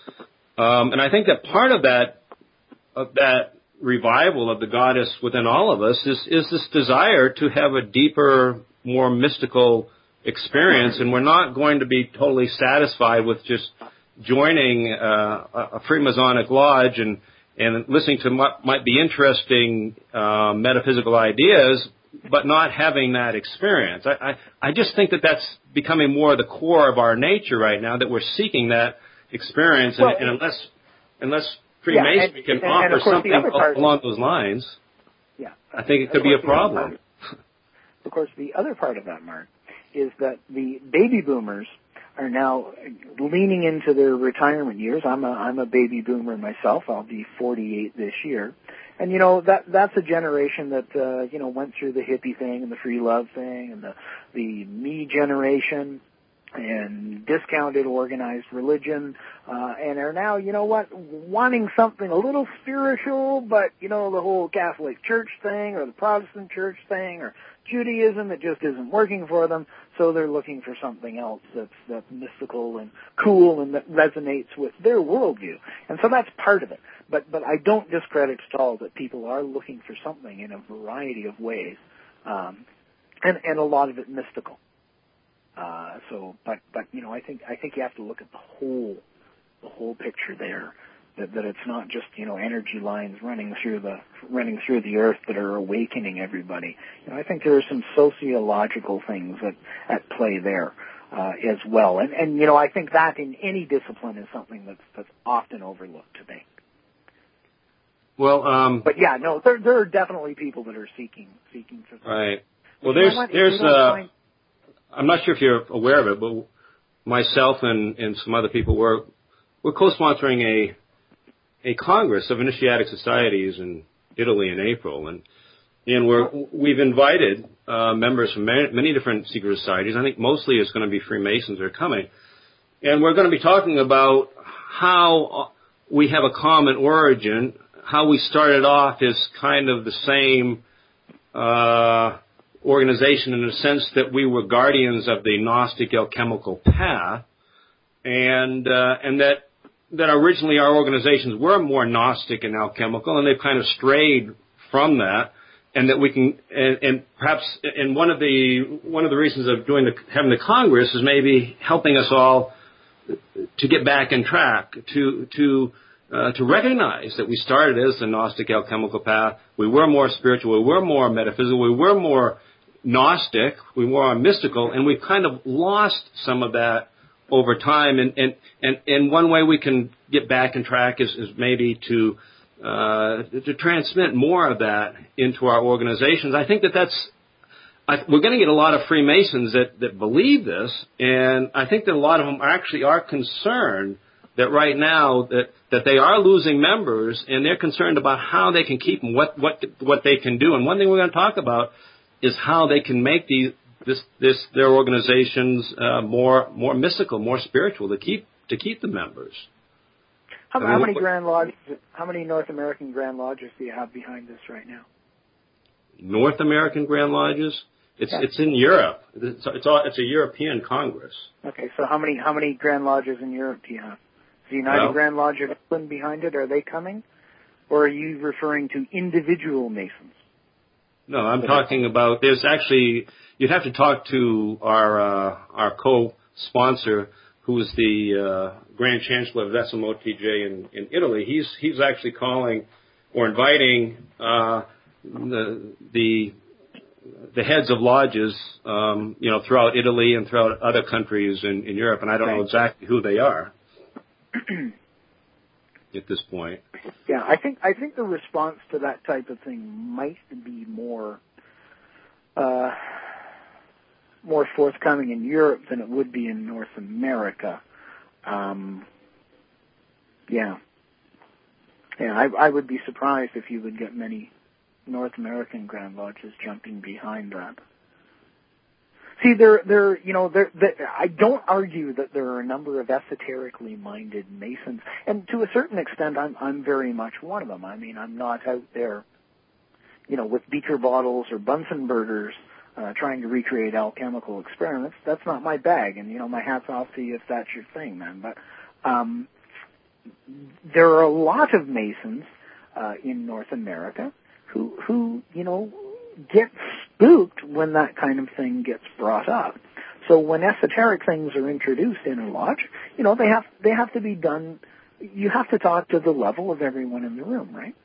Um, and I think that part of that of that revival of the goddess within all of us is is this desire to have a deeper, more mystical experience, and we're not going to be totally satisfied with just joining uh, a Freemasonic lodge and, and listening to what might be interesting uh, metaphysical ideas, but not having that experience. I, I, I just think that that's becoming more the core of our nature right now, that we're seeking that experience, and, well, and unless unless Freemasonry yeah, and, can and, offer and something part, along those lines,
yeah,
I think it could be a problem.
Of course, the other part of that, Mark, is that the baby boomers are now leaning into their retirement years. I'm a I'm a baby boomer myself. I'll be forty-eight this year, and you know that that's a generation that uh, you know went through the hippie thing and the free love thing and the the me generation and discounted organized religion, uh, and are now, you know what, wanting something a little spiritual, but, you know, the whole Catholic Church thing or the Protestant Church thing or Judaism, it just isn't working for them, so they're looking for something else that's, that's mystical and cool and that resonates with their worldview. And so that's part of it. But, but I don't discredit at all that people are looking for something in a variety of ways, um, and, and a lot of it mystical. Uh, so, but, but, you know, I think, I think you have to look at the whole, the whole picture there, that, that it's not just, you know, energy lines running through the, running through the earth that are awakening everybody. You know, I think there are some sociological things that, at play there, uh, as well. And, and, you know, I think that in any discipline is something that's, that's often overlooked today.
Well, um.
But yeah, no, there, there are definitely people that are seeking, seeking for something.
Right. Well, there's, there's, uh, find, I'm not sure if you're aware of it, but myself and, and some other people were we're co-sponsoring a a congress of initiatic societies in Italy in April, and and we're we've invited uh, members from many, many different secret societies. I think mostly it's going to be Freemasons that are coming, and we're going to be talking about how we have a common origin, how we started off as kind of the same Uh, organization in the sense that we were guardians of the Gnostic alchemical path, and uh, and that that originally our organizations were more Gnostic and alchemical, and they've kind of strayed from that, and that we can and, and perhaps and one of the one of the reasons of doing the having the Congress is maybe helping us all to get back in track, to to uh, to recognize that we started as the Gnostic alchemical path. We were more spiritual, we were more metaphysical, we were more Gnostic, we were more mystical, and we've kind of lost some of that over time. And and and, and one way we can get back in track is, is maybe to uh, to transmit more of that into our organizations. I think that that's I, we're going to get a lot of Freemasons that, that believe this, and I think that a lot of them actually are concerned that right now that, that they are losing members, and they're concerned about how they can keep them, what what what they can do. And one thing we're going to talk about is how they can make these this this their organizations uh, more more mystical, more spiritual to keep to keep the members.
How, how many Grand Lodges? How many North American Grand Lodges do you have behind this right now?
North American Grand Lodges? It's yeah. it's in Europe. It's it's, all, it's a European Congress.
Okay, so how many how many Grand Lodges in Europe do you have? Is the United well, Grand Lodge of England behind it? Are they coming, or are you referring to individual Masons?
No, I'm talking about. There's actually you'd have to talk to our uh, our co-sponsor, who is the uh, Grand Chancellor of S M O T J in, in Italy. He's he's actually calling or inviting uh, the the the heads of lodges, um, you know, throughout Italy and throughout other countries in, in Europe, and I don't
right.
know exactly who they are at this point.
Yeah, I think I think the response to that type of thing might be more uh, more forthcoming in Europe than it would be in North America. Um, yeah, yeah, I, I would be surprised if you would get many North American Grand Lodges jumping behind that. See, there, there, you know, there, there. I don't argue that there are a number of esoterically minded Masons, and to a certain extent, I'm, I'm very much one of them. I mean, I'm not out there, you know, with beaker bottles or Bunsen burners uh, trying to recreate alchemical experiments. That's not my bag, and you know, my hat's off to you if that's your thing, man. But um, there are a lot of Masons uh, in North America who, who, you know, get spooked when that kind of thing gets brought up. So when esoteric things are introduced in a lodge, you know, they have they have to be done. You have to talk to the level of everyone in the room, right?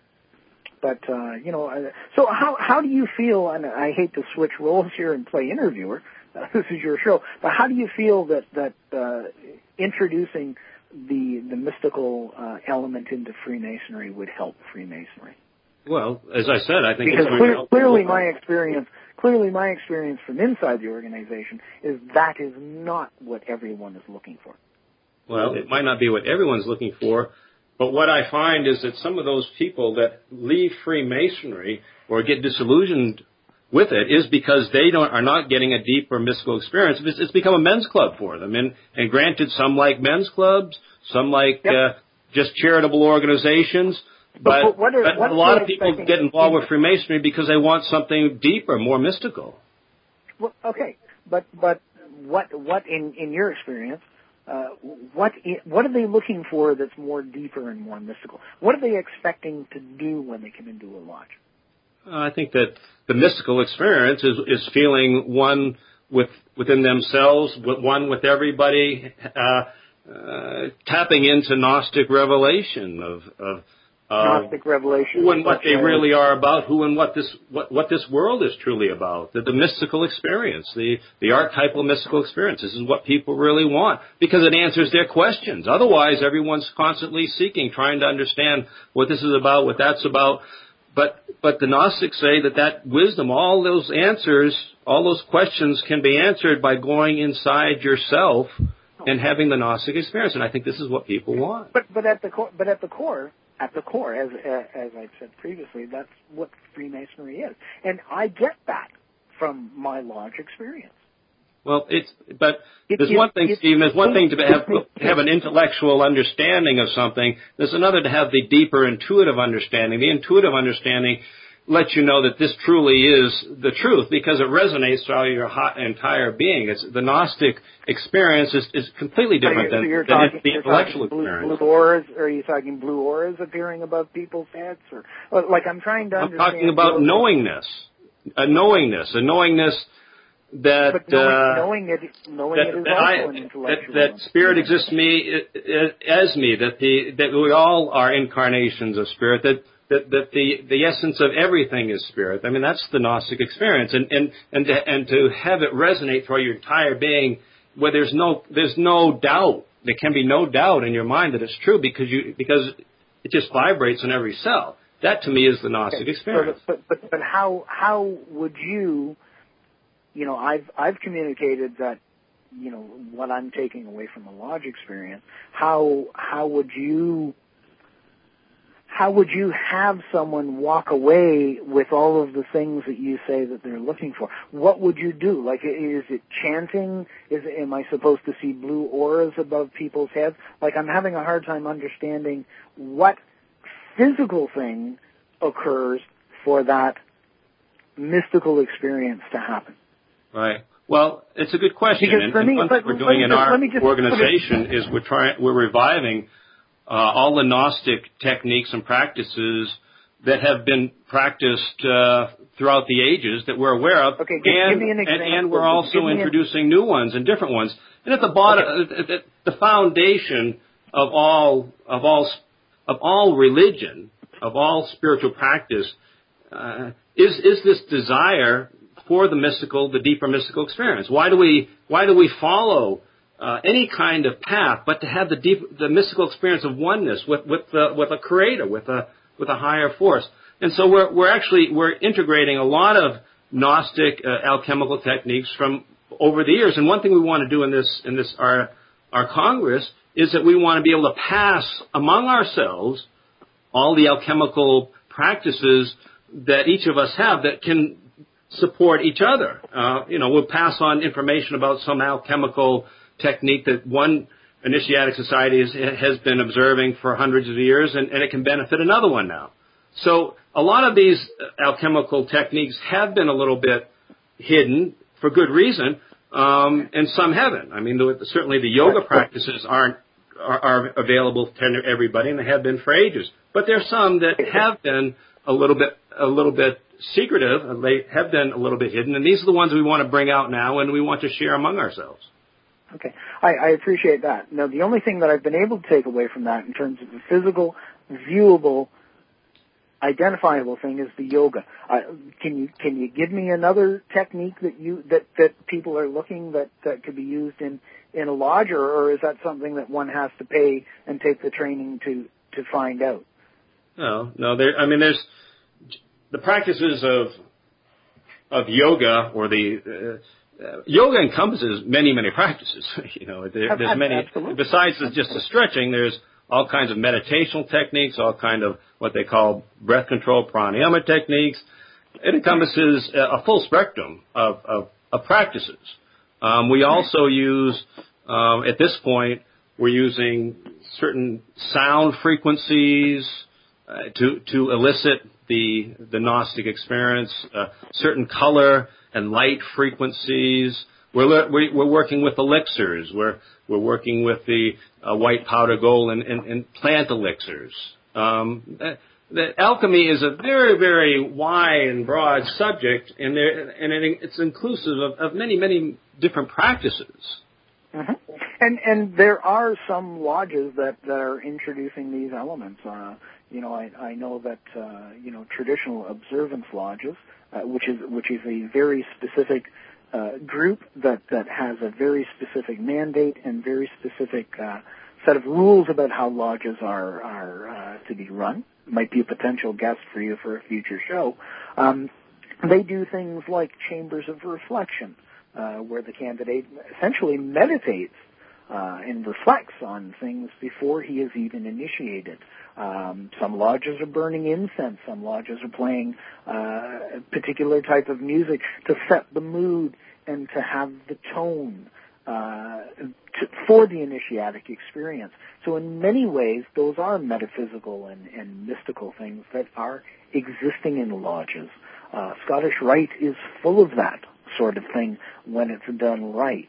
But uh, you know, uh, so how how do you feel? And I hate to switch roles here and play interviewer. Uh, this is your show, but how do you feel that that uh, introducing the the mystical uh, element into Freemasonry would help Freemasonry?
Well, as I said, I think
because
it's
clear, clearly my experience, clearly my experience from inside the organization is that is not what everyone is looking for.
Well, it might not be what everyone's looking for, but what I find is that some of those people that leave Freemasonry or get disillusioned with it is because they don't are not getting a deep or mystical experience. It's, it's become a men's club for them, and and granted, some like men's clubs, some like
yep.
uh, just charitable organizations. But,
but, what are,
but
what
a lot of people get involved with Freemasonry because they want something deeper, more mystical.
Well, okay, but but what what in, in your experience, uh, what what are they looking for that's more deeper and more mystical? What are they expecting to do when they come into a lodge?
Uh, I think that the mystical experience is is feeling one with within themselves, one with everybody, uh, uh, tapping into Gnostic revelation of. of Uh,
Gnostic revelation,
who and what they really are about, who and what this what, what this world is truly about, the, the mystical experience, the, the archetypal mystical experience. This is what people really want because it answers their questions. Otherwise, everyone's constantly seeking, trying to understand what this is about, what that's about. But but the Gnostics say that that wisdom, all those answers, all those questions can be answered by going inside yourself and having the Gnostic experience. And I think this is what people want.
But but at the core, but at the core. At the core, as as I've said previously, that's what Freemasonry is, and I get that from my lodge experience.
Well, it's but
it,
there's
it,
one thing,
it,
Stephen. There's one thing to have have an intellectual understanding of something. There's another to have the deeper intuitive understanding. The intuitive understanding lets you know that this truly is the truth because it resonates throughout your hot, entire being. It's the Gnostic experience is, is completely different
so
than,
you're
than
talking,
the
you're
intellectual
blue,
experience.
Blue auras? Are you talking blue auras appearing above people's heads, or like I'm trying to
I'm
understand?
talking about knowingness, a knowingness, a knowingness that
but knowing,
uh,
knowing it, knowing
that,
it is
that,
also
I,
an intellectual.
that, that spirit exists me as me. That the that we all are incarnations of spirit. That That, that the, the essence of everything is spirit. I mean, that's the Gnostic experience, and and and to, and to have it resonate through your entire being, where there's no there's no doubt, there can be no doubt in your mind that it's true because you because it just vibrates in every cell. That to me is the Gnostic
okay.
experience.
So, but but but how how would you, you know, I've I've communicated that, you know, what I'm taking away from the lodge experience. How how would you How would you have someone walk away with all of the things that you say that they're looking for? What would you do? Like, is it chanting? Is am I supposed to see blue auras above people's heads? Like, I'm having a hard time understanding what physical thing occurs for that mystical experience to happen.
Right. Well, it's a good question.
Because
and,
for
and
me,
one
but,
thing we're doing in
just,
our
just,
organization is we're trying we're reviving Uh, all the Gnostic techniques and practices that have been practiced uh, throughout the ages that we're aware of,
okay, give,
and,
give me an example.
and, and we're also introducing
an...
new ones and different ones. And at the bottom,
okay.
the, the foundation of all of all of all religion, of all spiritual practice, uh, is is this desire for the mystical, the deeper mystical experience. Why do we why do we follow uh, any kind of path, but to have the deep, the mystical experience of oneness with with the, with a creator, with a with a higher force? And so we're we're actually we're integrating a lot of Gnostic uh, alchemical techniques from over the years. And one thing we want to do in this in this our our Congress is that we want to be able to pass among ourselves all the alchemical practices that each of us have that can support each other. Uh, you know, we'll pass on information about some alchemical technique that one initiatic society is, has been observing for hundreds of years, and, and it can benefit another one now. So a lot of these alchemical techniques have been a little bit hidden for good reason, um, and some haven't. I mean, the, certainly the yoga practices aren't are, are available to everybody, and they have been for ages. But there are some that have been a little bit a little bit secretive, and they have been a little bit hidden, and these are the ones we want to bring out now, and we want to share among ourselves.
Okay, I, I appreciate that. Now, the only thing that I've been able to take away from that in terms of the physical, viewable, identifiable thing is the yoga. Uh, can you can you give me another technique that you that, that people are looking that, that could be used in, in a lodge, or, or is that something that one has to pay and take the training to, to find out?
No, no. There, I mean, there's the practices of of yoga, or the uh, uh, yoga encompasses many, many practices. you know, there, there's many.
Absolutely.
Besides just the stretching, there's all kinds of meditational techniques, all kind of what they call breath control pranayama techniques. It encompasses a full spectrum of, of, of practices. Um, we also use, um, at this point, we're using certain sound frequencies uh, to to elicit the the Gnostic experience, uh, certain color and light frequencies. We're we're working with elixirs. We're we're working with the uh, white powder gold and, and, and plant elixirs. Um, the alchemy is a very very wide and broad subject, and there and it, it's inclusive of, of many many different practices.
Mm-hmm. And and there are some lodges that, that are introducing these elements. Uh, you know, I, I know that uh, you know traditional observance lodges, uh, which is which is a very specific uh, group that, that has a very specific mandate and very specific uh, set of rules about how lodges are are uh, to be run. Might be a potential guest for you for a future show. Um, they do things like chambers of reflection, uh, where the candidate essentially meditates uh, and reflects on things before he is even initiated. Um, some lodges are burning incense. Some lodges are playing uh, a particular type of music to set the mood and to have the tone uh, to, for the initiatic experience. So in many ways, those are metaphysical and, and mystical things that are existing in lodges. Uh, Scottish Rite is full of that sort of thing when it's done right.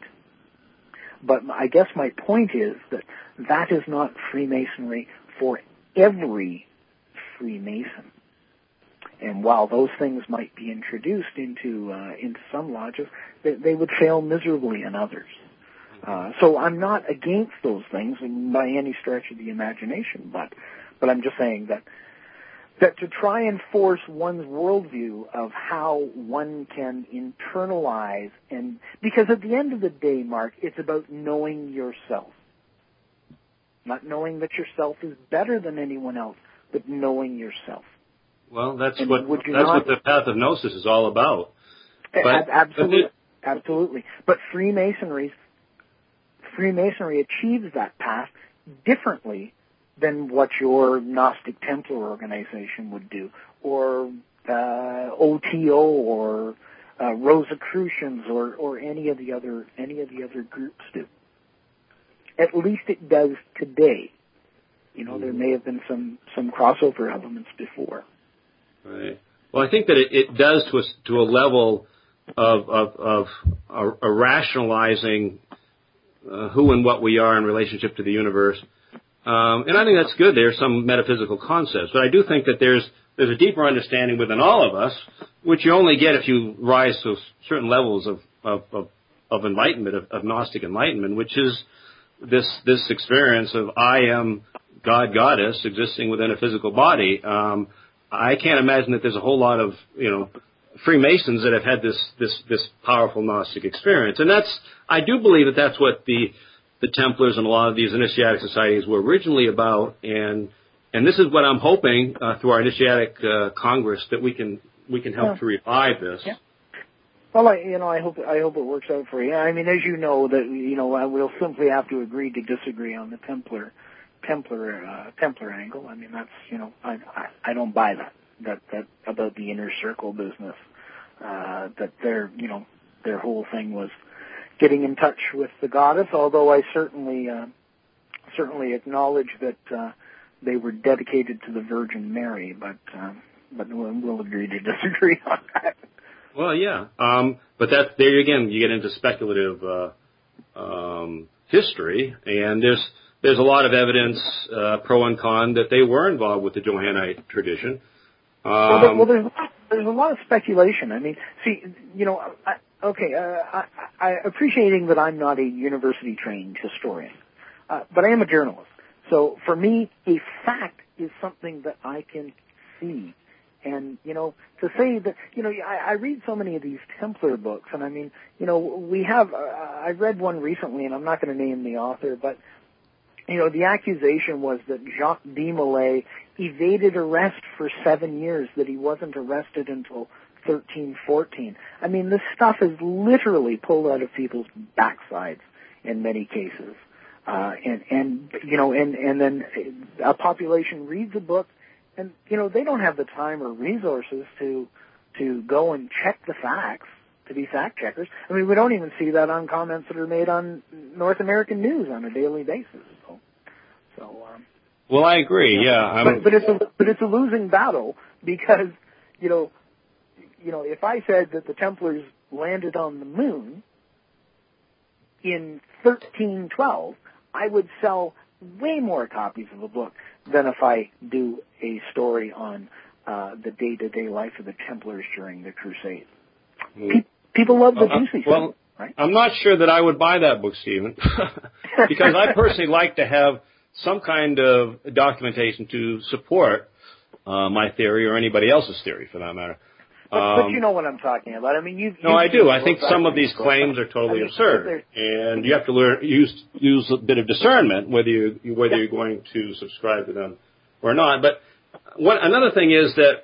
But I guess my point is that that is not Freemasonry for every Freemason. And while those things might be introduced into uh, into some lodges, they, they would fail miserably in others. Uh, so I'm not against those things by any stretch of the imagination, but but I'm just saying that that to try and force one's worldview of how one can internalize, and because at the end of the day, Mark, it's about knowing yourself. Not knowing that yourself is better than anyone else, but knowing yourself.
Well, that's
and
what that's
not,
what the path of Gnosis is all about.
But, absolutely, but it, absolutely. But Freemasonry, Freemasonry achieves that path differently than what your Gnostic Templar organization would do, or uh, O T O, or uh, Rosicrucians, or, or any of the other any of the other groups do. At least it does today. You know, there may have been some, some crossover elements before.
Right. Well, I think that it, it does to a, to a level of of, of a, a rationalizing uh, who and what we are in relationship to the universe. Um, and I think that's good. There are some metaphysical concepts, but I do think that there's there's a deeper understanding within all of us, which you only get if you rise to certain levels of of, of, of enlightenment, of, of Gnostic enlightenment, which is this this experience of I am God, Goddess existing within a physical body. Um, I can't imagine that there's a whole lot of you know Freemasons that have had this, this, this powerful Gnostic experience. And that's, I do believe that that's what the, the Templars and a lot of these initiatic societies were originally about. And, and this is what I'm hoping, uh, through our initiatic, uh, Congress, that we can, we can help yeah. to revive this.
Yeah. Well, I, you know, I hope, I hope it works out for you. I mean, as you know, that, you know, we'll simply have to agree to disagree on the Templar, Templar, uh, Templar angle. I mean, that's, you know, I, I, I don't buy that. That, that about the inner circle business, uh, that their, you know, their whole thing was getting in touch with the goddess, although I certainly, uh, certainly acknowledge that, uh, they were dedicated to the Virgin Mary, but, uh, but we'll, we'll agree to disagree on that.
Well, yeah. Um, but that's, there again, you get into speculative, uh, um, history, and there's, there's a lot of evidence, uh, pro and con that they were involved with the Johannite tradition.
Um, well, well, there's there's a lot of speculation. I mean, see, you know, I, okay, uh, I, I appreciating that I'm not a university-trained historian, uh, but I am a journalist. So for me, a fact is something that I can see. And, you know, to say that, you know, I, I read so many of these Templar books, and I mean, you know, we have, uh, I read one recently, and I'm not going to name the author, but, you know, the accusation was that Jacques de Molay evaded arrest for seven years, that he wasn't arrested until thirteen fourteen. I mean, this stuff is literally pulled out of people's backsides in many cases. Uh, and, and, you know, and, and then a population reads a book, and, you know, they don't have the time or resources to, to go and check the facts, to be fact checkers. I mean, we don't even see that on comments that are made on North American news on a daily basis. So, so um,
well, I agree. Yeah, I'm...
but, but it's a but it's a losing battle because, you know, you know, if I said that the Templars landed on the moon in thirteen twelve, I would sell way more copies of a book than if I do a story on uh, the day-to-day life of the Templars during the Crusade.
Mm.
Pe- people love the
uh,
juicy
well,
stuff, right?
I'm not sure that I would buy that book, Stephen, because I personally like to have some kind of documentation to support uh, my theory or anybody else's theory, for that matter.
But,
um,
but you know what I'm talking about. I mean, you.
No, I do. I think some of these claims are totally I mean, absurd, and you have to learn use use a bit of discernment whether you whether yeah. you're going to subscribe to them or not. But one, another thing is that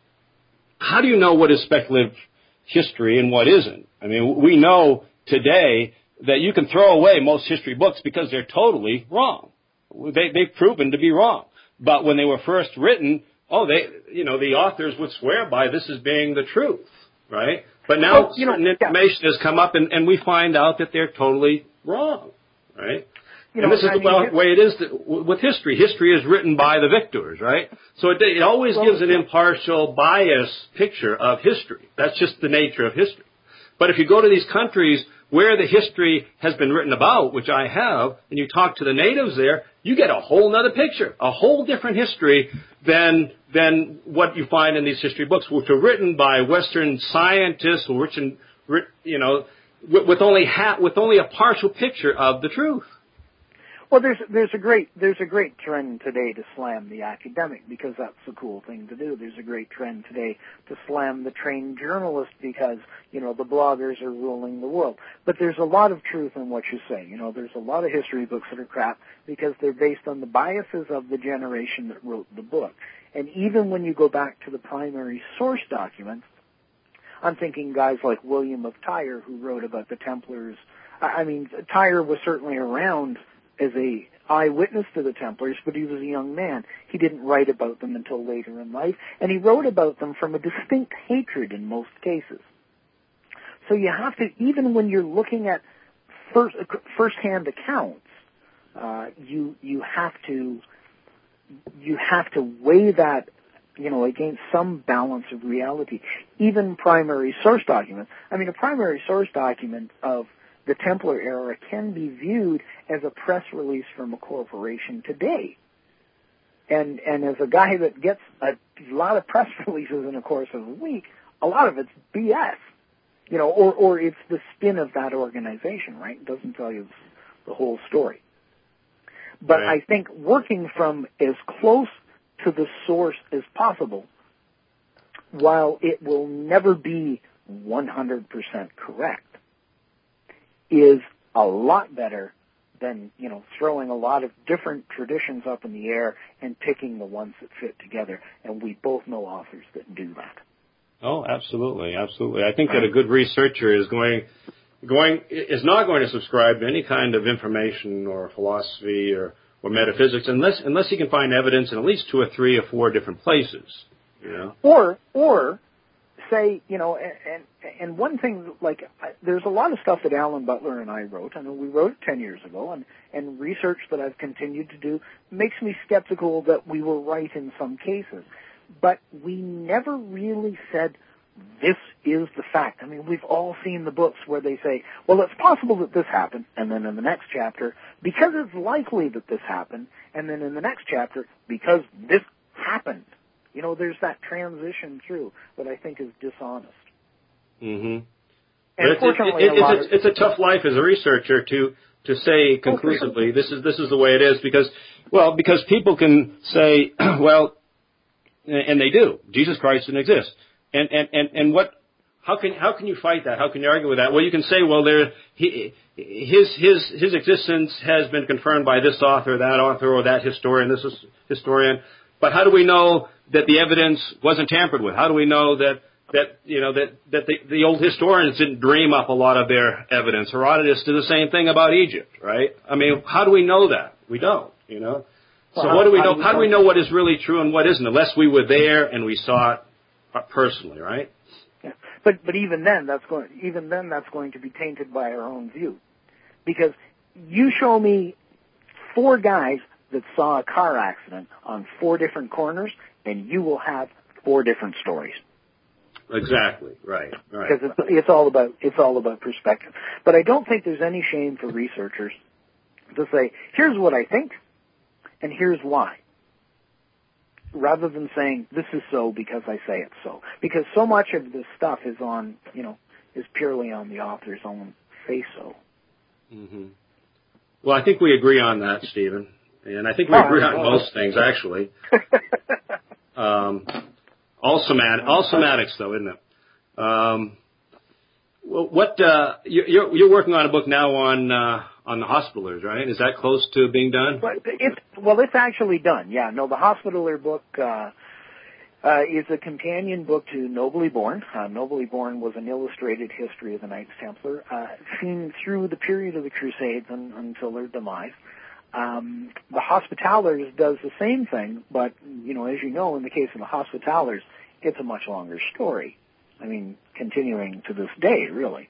how do you know what is speculative history and what isn't? I mean, we know today that you can throw away most history books because they're totally wrong. They, they've proven to be wrong. But when they were first written, oh, they, you know, the authors would swear by this as being the truth, right? But now well, you certain know, information yeah. has come up, and, and we find out that they're totally wrong, right? You and know, this is I the mean, way it is that, with history. History is written by the victors, right? So it, it always well, gives an impartial, biased picture of history. That's just the nature of history. But if you go to these countries where the history has been written about, which I have, and you talk to the natives there, you get a whole other picture, a whole different history than than what you find in these history books, which are written by Western scientists, or written, you know, with, with only ha- with only a partial picture of the truth.
Well, there's there's a great there's a great trend today to slam the academic because that's the cool thing to do. There's a great trend today to slam the trained journalist because, you know, the bloggers are ruling the world. But there's a lot of truth in what you say. You know, there's a lot of history books that are crap because they're based on the biases of the generation that wrote the book. And even when you go back to the primary source documents, I'm thinking guys like William of Tyre who wrote about the Templars. I mean, Tyre was certainly around as a eyewitness to the Templars, but he was a young man. He didn't write about them until later in life, and he wrote about them from a distinct hatred in most cases. So you have to, even when you're looking at first, first-hand accounts, uh, you you have to you have to weigh that, you know, against some balance of reality. Even primary source documents. I mean, a primary source document of the Templar era can be viewed as a press release from a corporation today. And and as a guy that gets a lot of press releases in the course of a week, a lot of it's B S. You know, or, or it's the spin of that organization, right? It doesn't tell you the whole story. But right. I think working from as close to the source as possible while it will never be one hundred percent correct, is a lot better than, you know, throwing a lot of different traditions up in the air and picking the ones that fit together. And we both know authors that do that.
Oh, absolutely, absolutely. I think that a good researcher is going, going is not going to subscribe to any kind of information or philosophy or, or metaphysics unless unless he can find evidence in at least two or three or four different places. You know,
or or say, you know, and and one thing, like, there's a lot of stuff that Alan Butler and I wrote. I know we wrote it ten years ago, and and research that I've continued to do makes me skeptical that we were right in some cases. But we never really said, this is the fact. I mean, we've all seen the books where they say, well, it's possible that this happened, and then in the next chapter, because it's likely that this happened, and then in the next chapter, because this happened. You know, there's that transition through that I think is dishonest.
Mm-hmm.
And
it's,
fortunately,
it, it,
a lot
it's,
of,
it's a tough life as a researcher to to say conclusively, this is this is the way it is, because, well, because people can say, well, and they do. Jesus Christ didn't exist, and and and and what? How can how can you fight that? How can you argue with that? Well, you can say, well, there he, his his his existence has been confirmed by this author, that author, or that historian, this is historian. But how do we know that the evidence wasn't tampered with? How do we know that that you know that that the, the old historians didn't dream up a lot of their evidence? Herodotus did the same thing about Egypt, right? I mean, how do we know that? We don't, you know. So
well,
what do we
how,
know?
how do we
how do we know what is really true and what isn't, unless we were there and we saw it personally, right?
Yeah. But but even then, that's going even then that's going to be tainted by our own view, because you show me four guys that saw a car accident on four different corners, and you will have four different stories.
Exactly. Right. Right.
Because it's, it's all about it's all about perspective. But I don't think there's any shame for researchers to say, here's what I think, and here's why, rather than saying this is so because I say it's so. Because so much of this stuff is on, you know, is purely on the author's own say so.
Mm-hmm. Well, I think we agree on that, Stephen. And I think we agree on most things, actually. um, all, somat- all somatics, though, isn't it? Um, well, what uh, you're, you're working on a book now on uh, on the Hospitallers, right? Is that close to being done?
Well, it's, well, it's actually done. Yeah, no, the Hospitaller book uh, uh, is a companion book to Nobly Born. Uh, Nobly Born was an illustrated history of the Knights Templar, uh, seen through the period of the Crusades and, until their demise. Um, the Hospitallers does the same thing, but, you know, as you know, in the case of the Hospitallers, it's a much longer story. I mean, continuing to this day, really.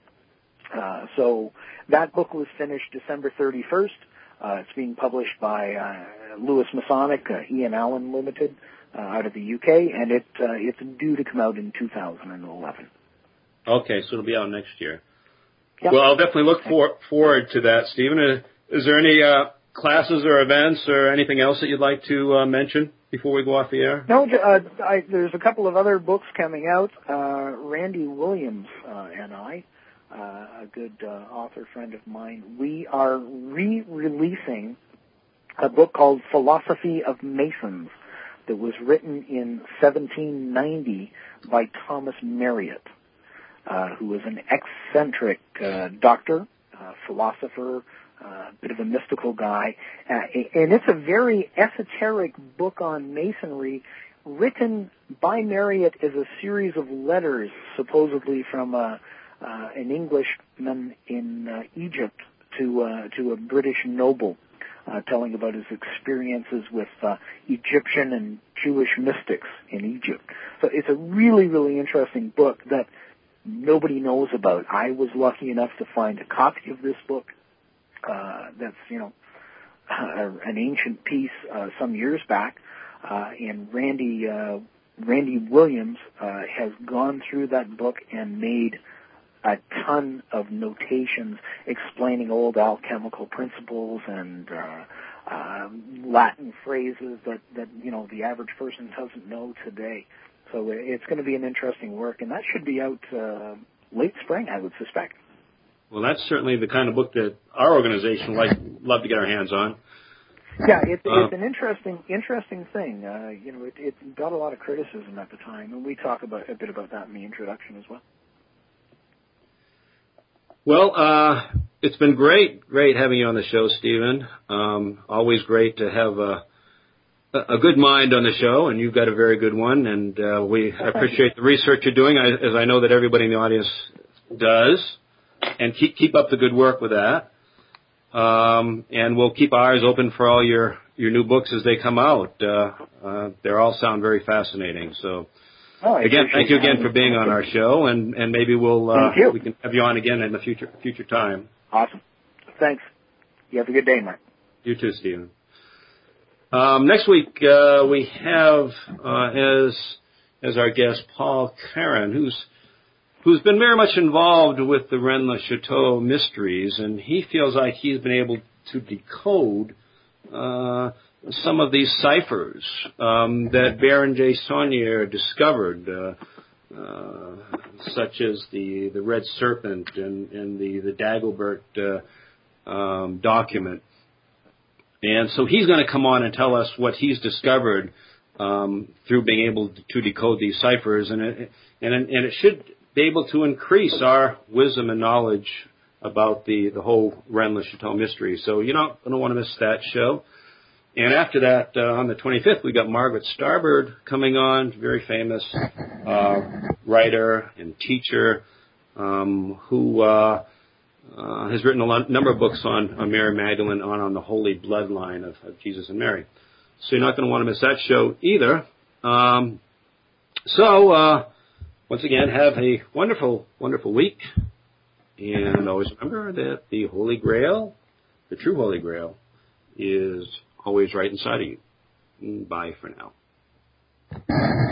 Uh, so that book was finished December thirty-first. Uh, it's being published by uh, Lewis Masonic, uh, Ian Allen Limited, uh, out of the U K, and it uh, it's due to come out in two thousand eleven.
Okay, so it'll be out next year.
Yep.
Well, I'll definitely look for, forward to that, Stephen. Uh, is there any uh, classes or events or anything else that you'd like to uh, mention before we go off the air?
No, uh, I, there's a couple of other books coming out. Uh, Randy Williams uh, and I, uh, a good uh, author friend of mine, we are re-releasing a book called Philosophy of Masons that was written in seventeen ninety by Thomas Marriott, uh, who was an eccentric uh, doctor, uh, philosopher, a uh, bit of a mystical guy. Uh, and it's a very esoteric book on Masonry, written by Marriott as a series of letters, supposedly from a, uh, an Englishman in uh, Egypt to uh, to a British noble, uh, telling about his experiences with uh, Egyptian and Jewish mystics in Egypt. So it's a really, really interesting book that nobody knows about. I was lucky enough to find a copy of this book. Uh, that's, you know, uh, an ancient piece uh, some years back, uh, and Randy uh, Randy Williams uh, has gone through that book and made a ton of notations explaining old alchemical principles and uh, uh, Latin phrases that, that, you know, the average person doesn't know today. So it's going to be an interesting work, and that should be out uh, late spring, I would suspect.
Well, that's certainly the kind of book that our organization would like, love to get our hands on.
Yeah, it,
uh,
it's an interesting, interesting thing. Uh, you know, it, it got a lot of criticism at the time, and we talk about a bit about that in the introduction as well.
Well, uh, it's been great, great having you on the show, Stephen. Um, always great to have a, a good mind on the show, and you've got a very good one. And uh, we I appreciate the research you're doing, as I know that everybody in the audience does. And keep keep up the good work with that. Um, and we'll keep our eyes open for all your, your new books as they come out. Uh, uh, they all sound very fascinating. So.
Oh,
again, thank you again for being on our show, and, and maybe we'll uh, we can have you on again in the future future time.
Awesome. Thanks. You have a good day, Mark.
You too, Stephen. Um, next week uh, we have uh, as as our guest Paul Caron, who's who's been very much involved with the Rennes-le-Chateau mysteries, and he feels like he's been able to decode Uh, some of these ciphers um, that Baron J. Saunier discovered, uh, uh, such as the, the Red Serpent and, and the, the Dagobert uh, um, document. And so he's going to come on and tell us what he's discovered um, through being able to decode these ciphers, and it, and, and it should be able to increase our wisdom and knowledge about the, the whole Rennes-le-Chateau mystery. So you're not going to want to miss that show. And after that, uh, on the twenty-fifth, we got Margaret Starbird coming on, very famous uh, writer and teacher um, who uh, uh, has written a lot, number of books on, on Mary Magdalene, on, on the holy bloodline of, of Jesus and Mary. So you're not going to want to miss that show either. Um, so, uh, once again, have a wonderful, wonderful week. And always remember that the Holy Grail, the true Holy Grail, is always right inside of you. Bye for now.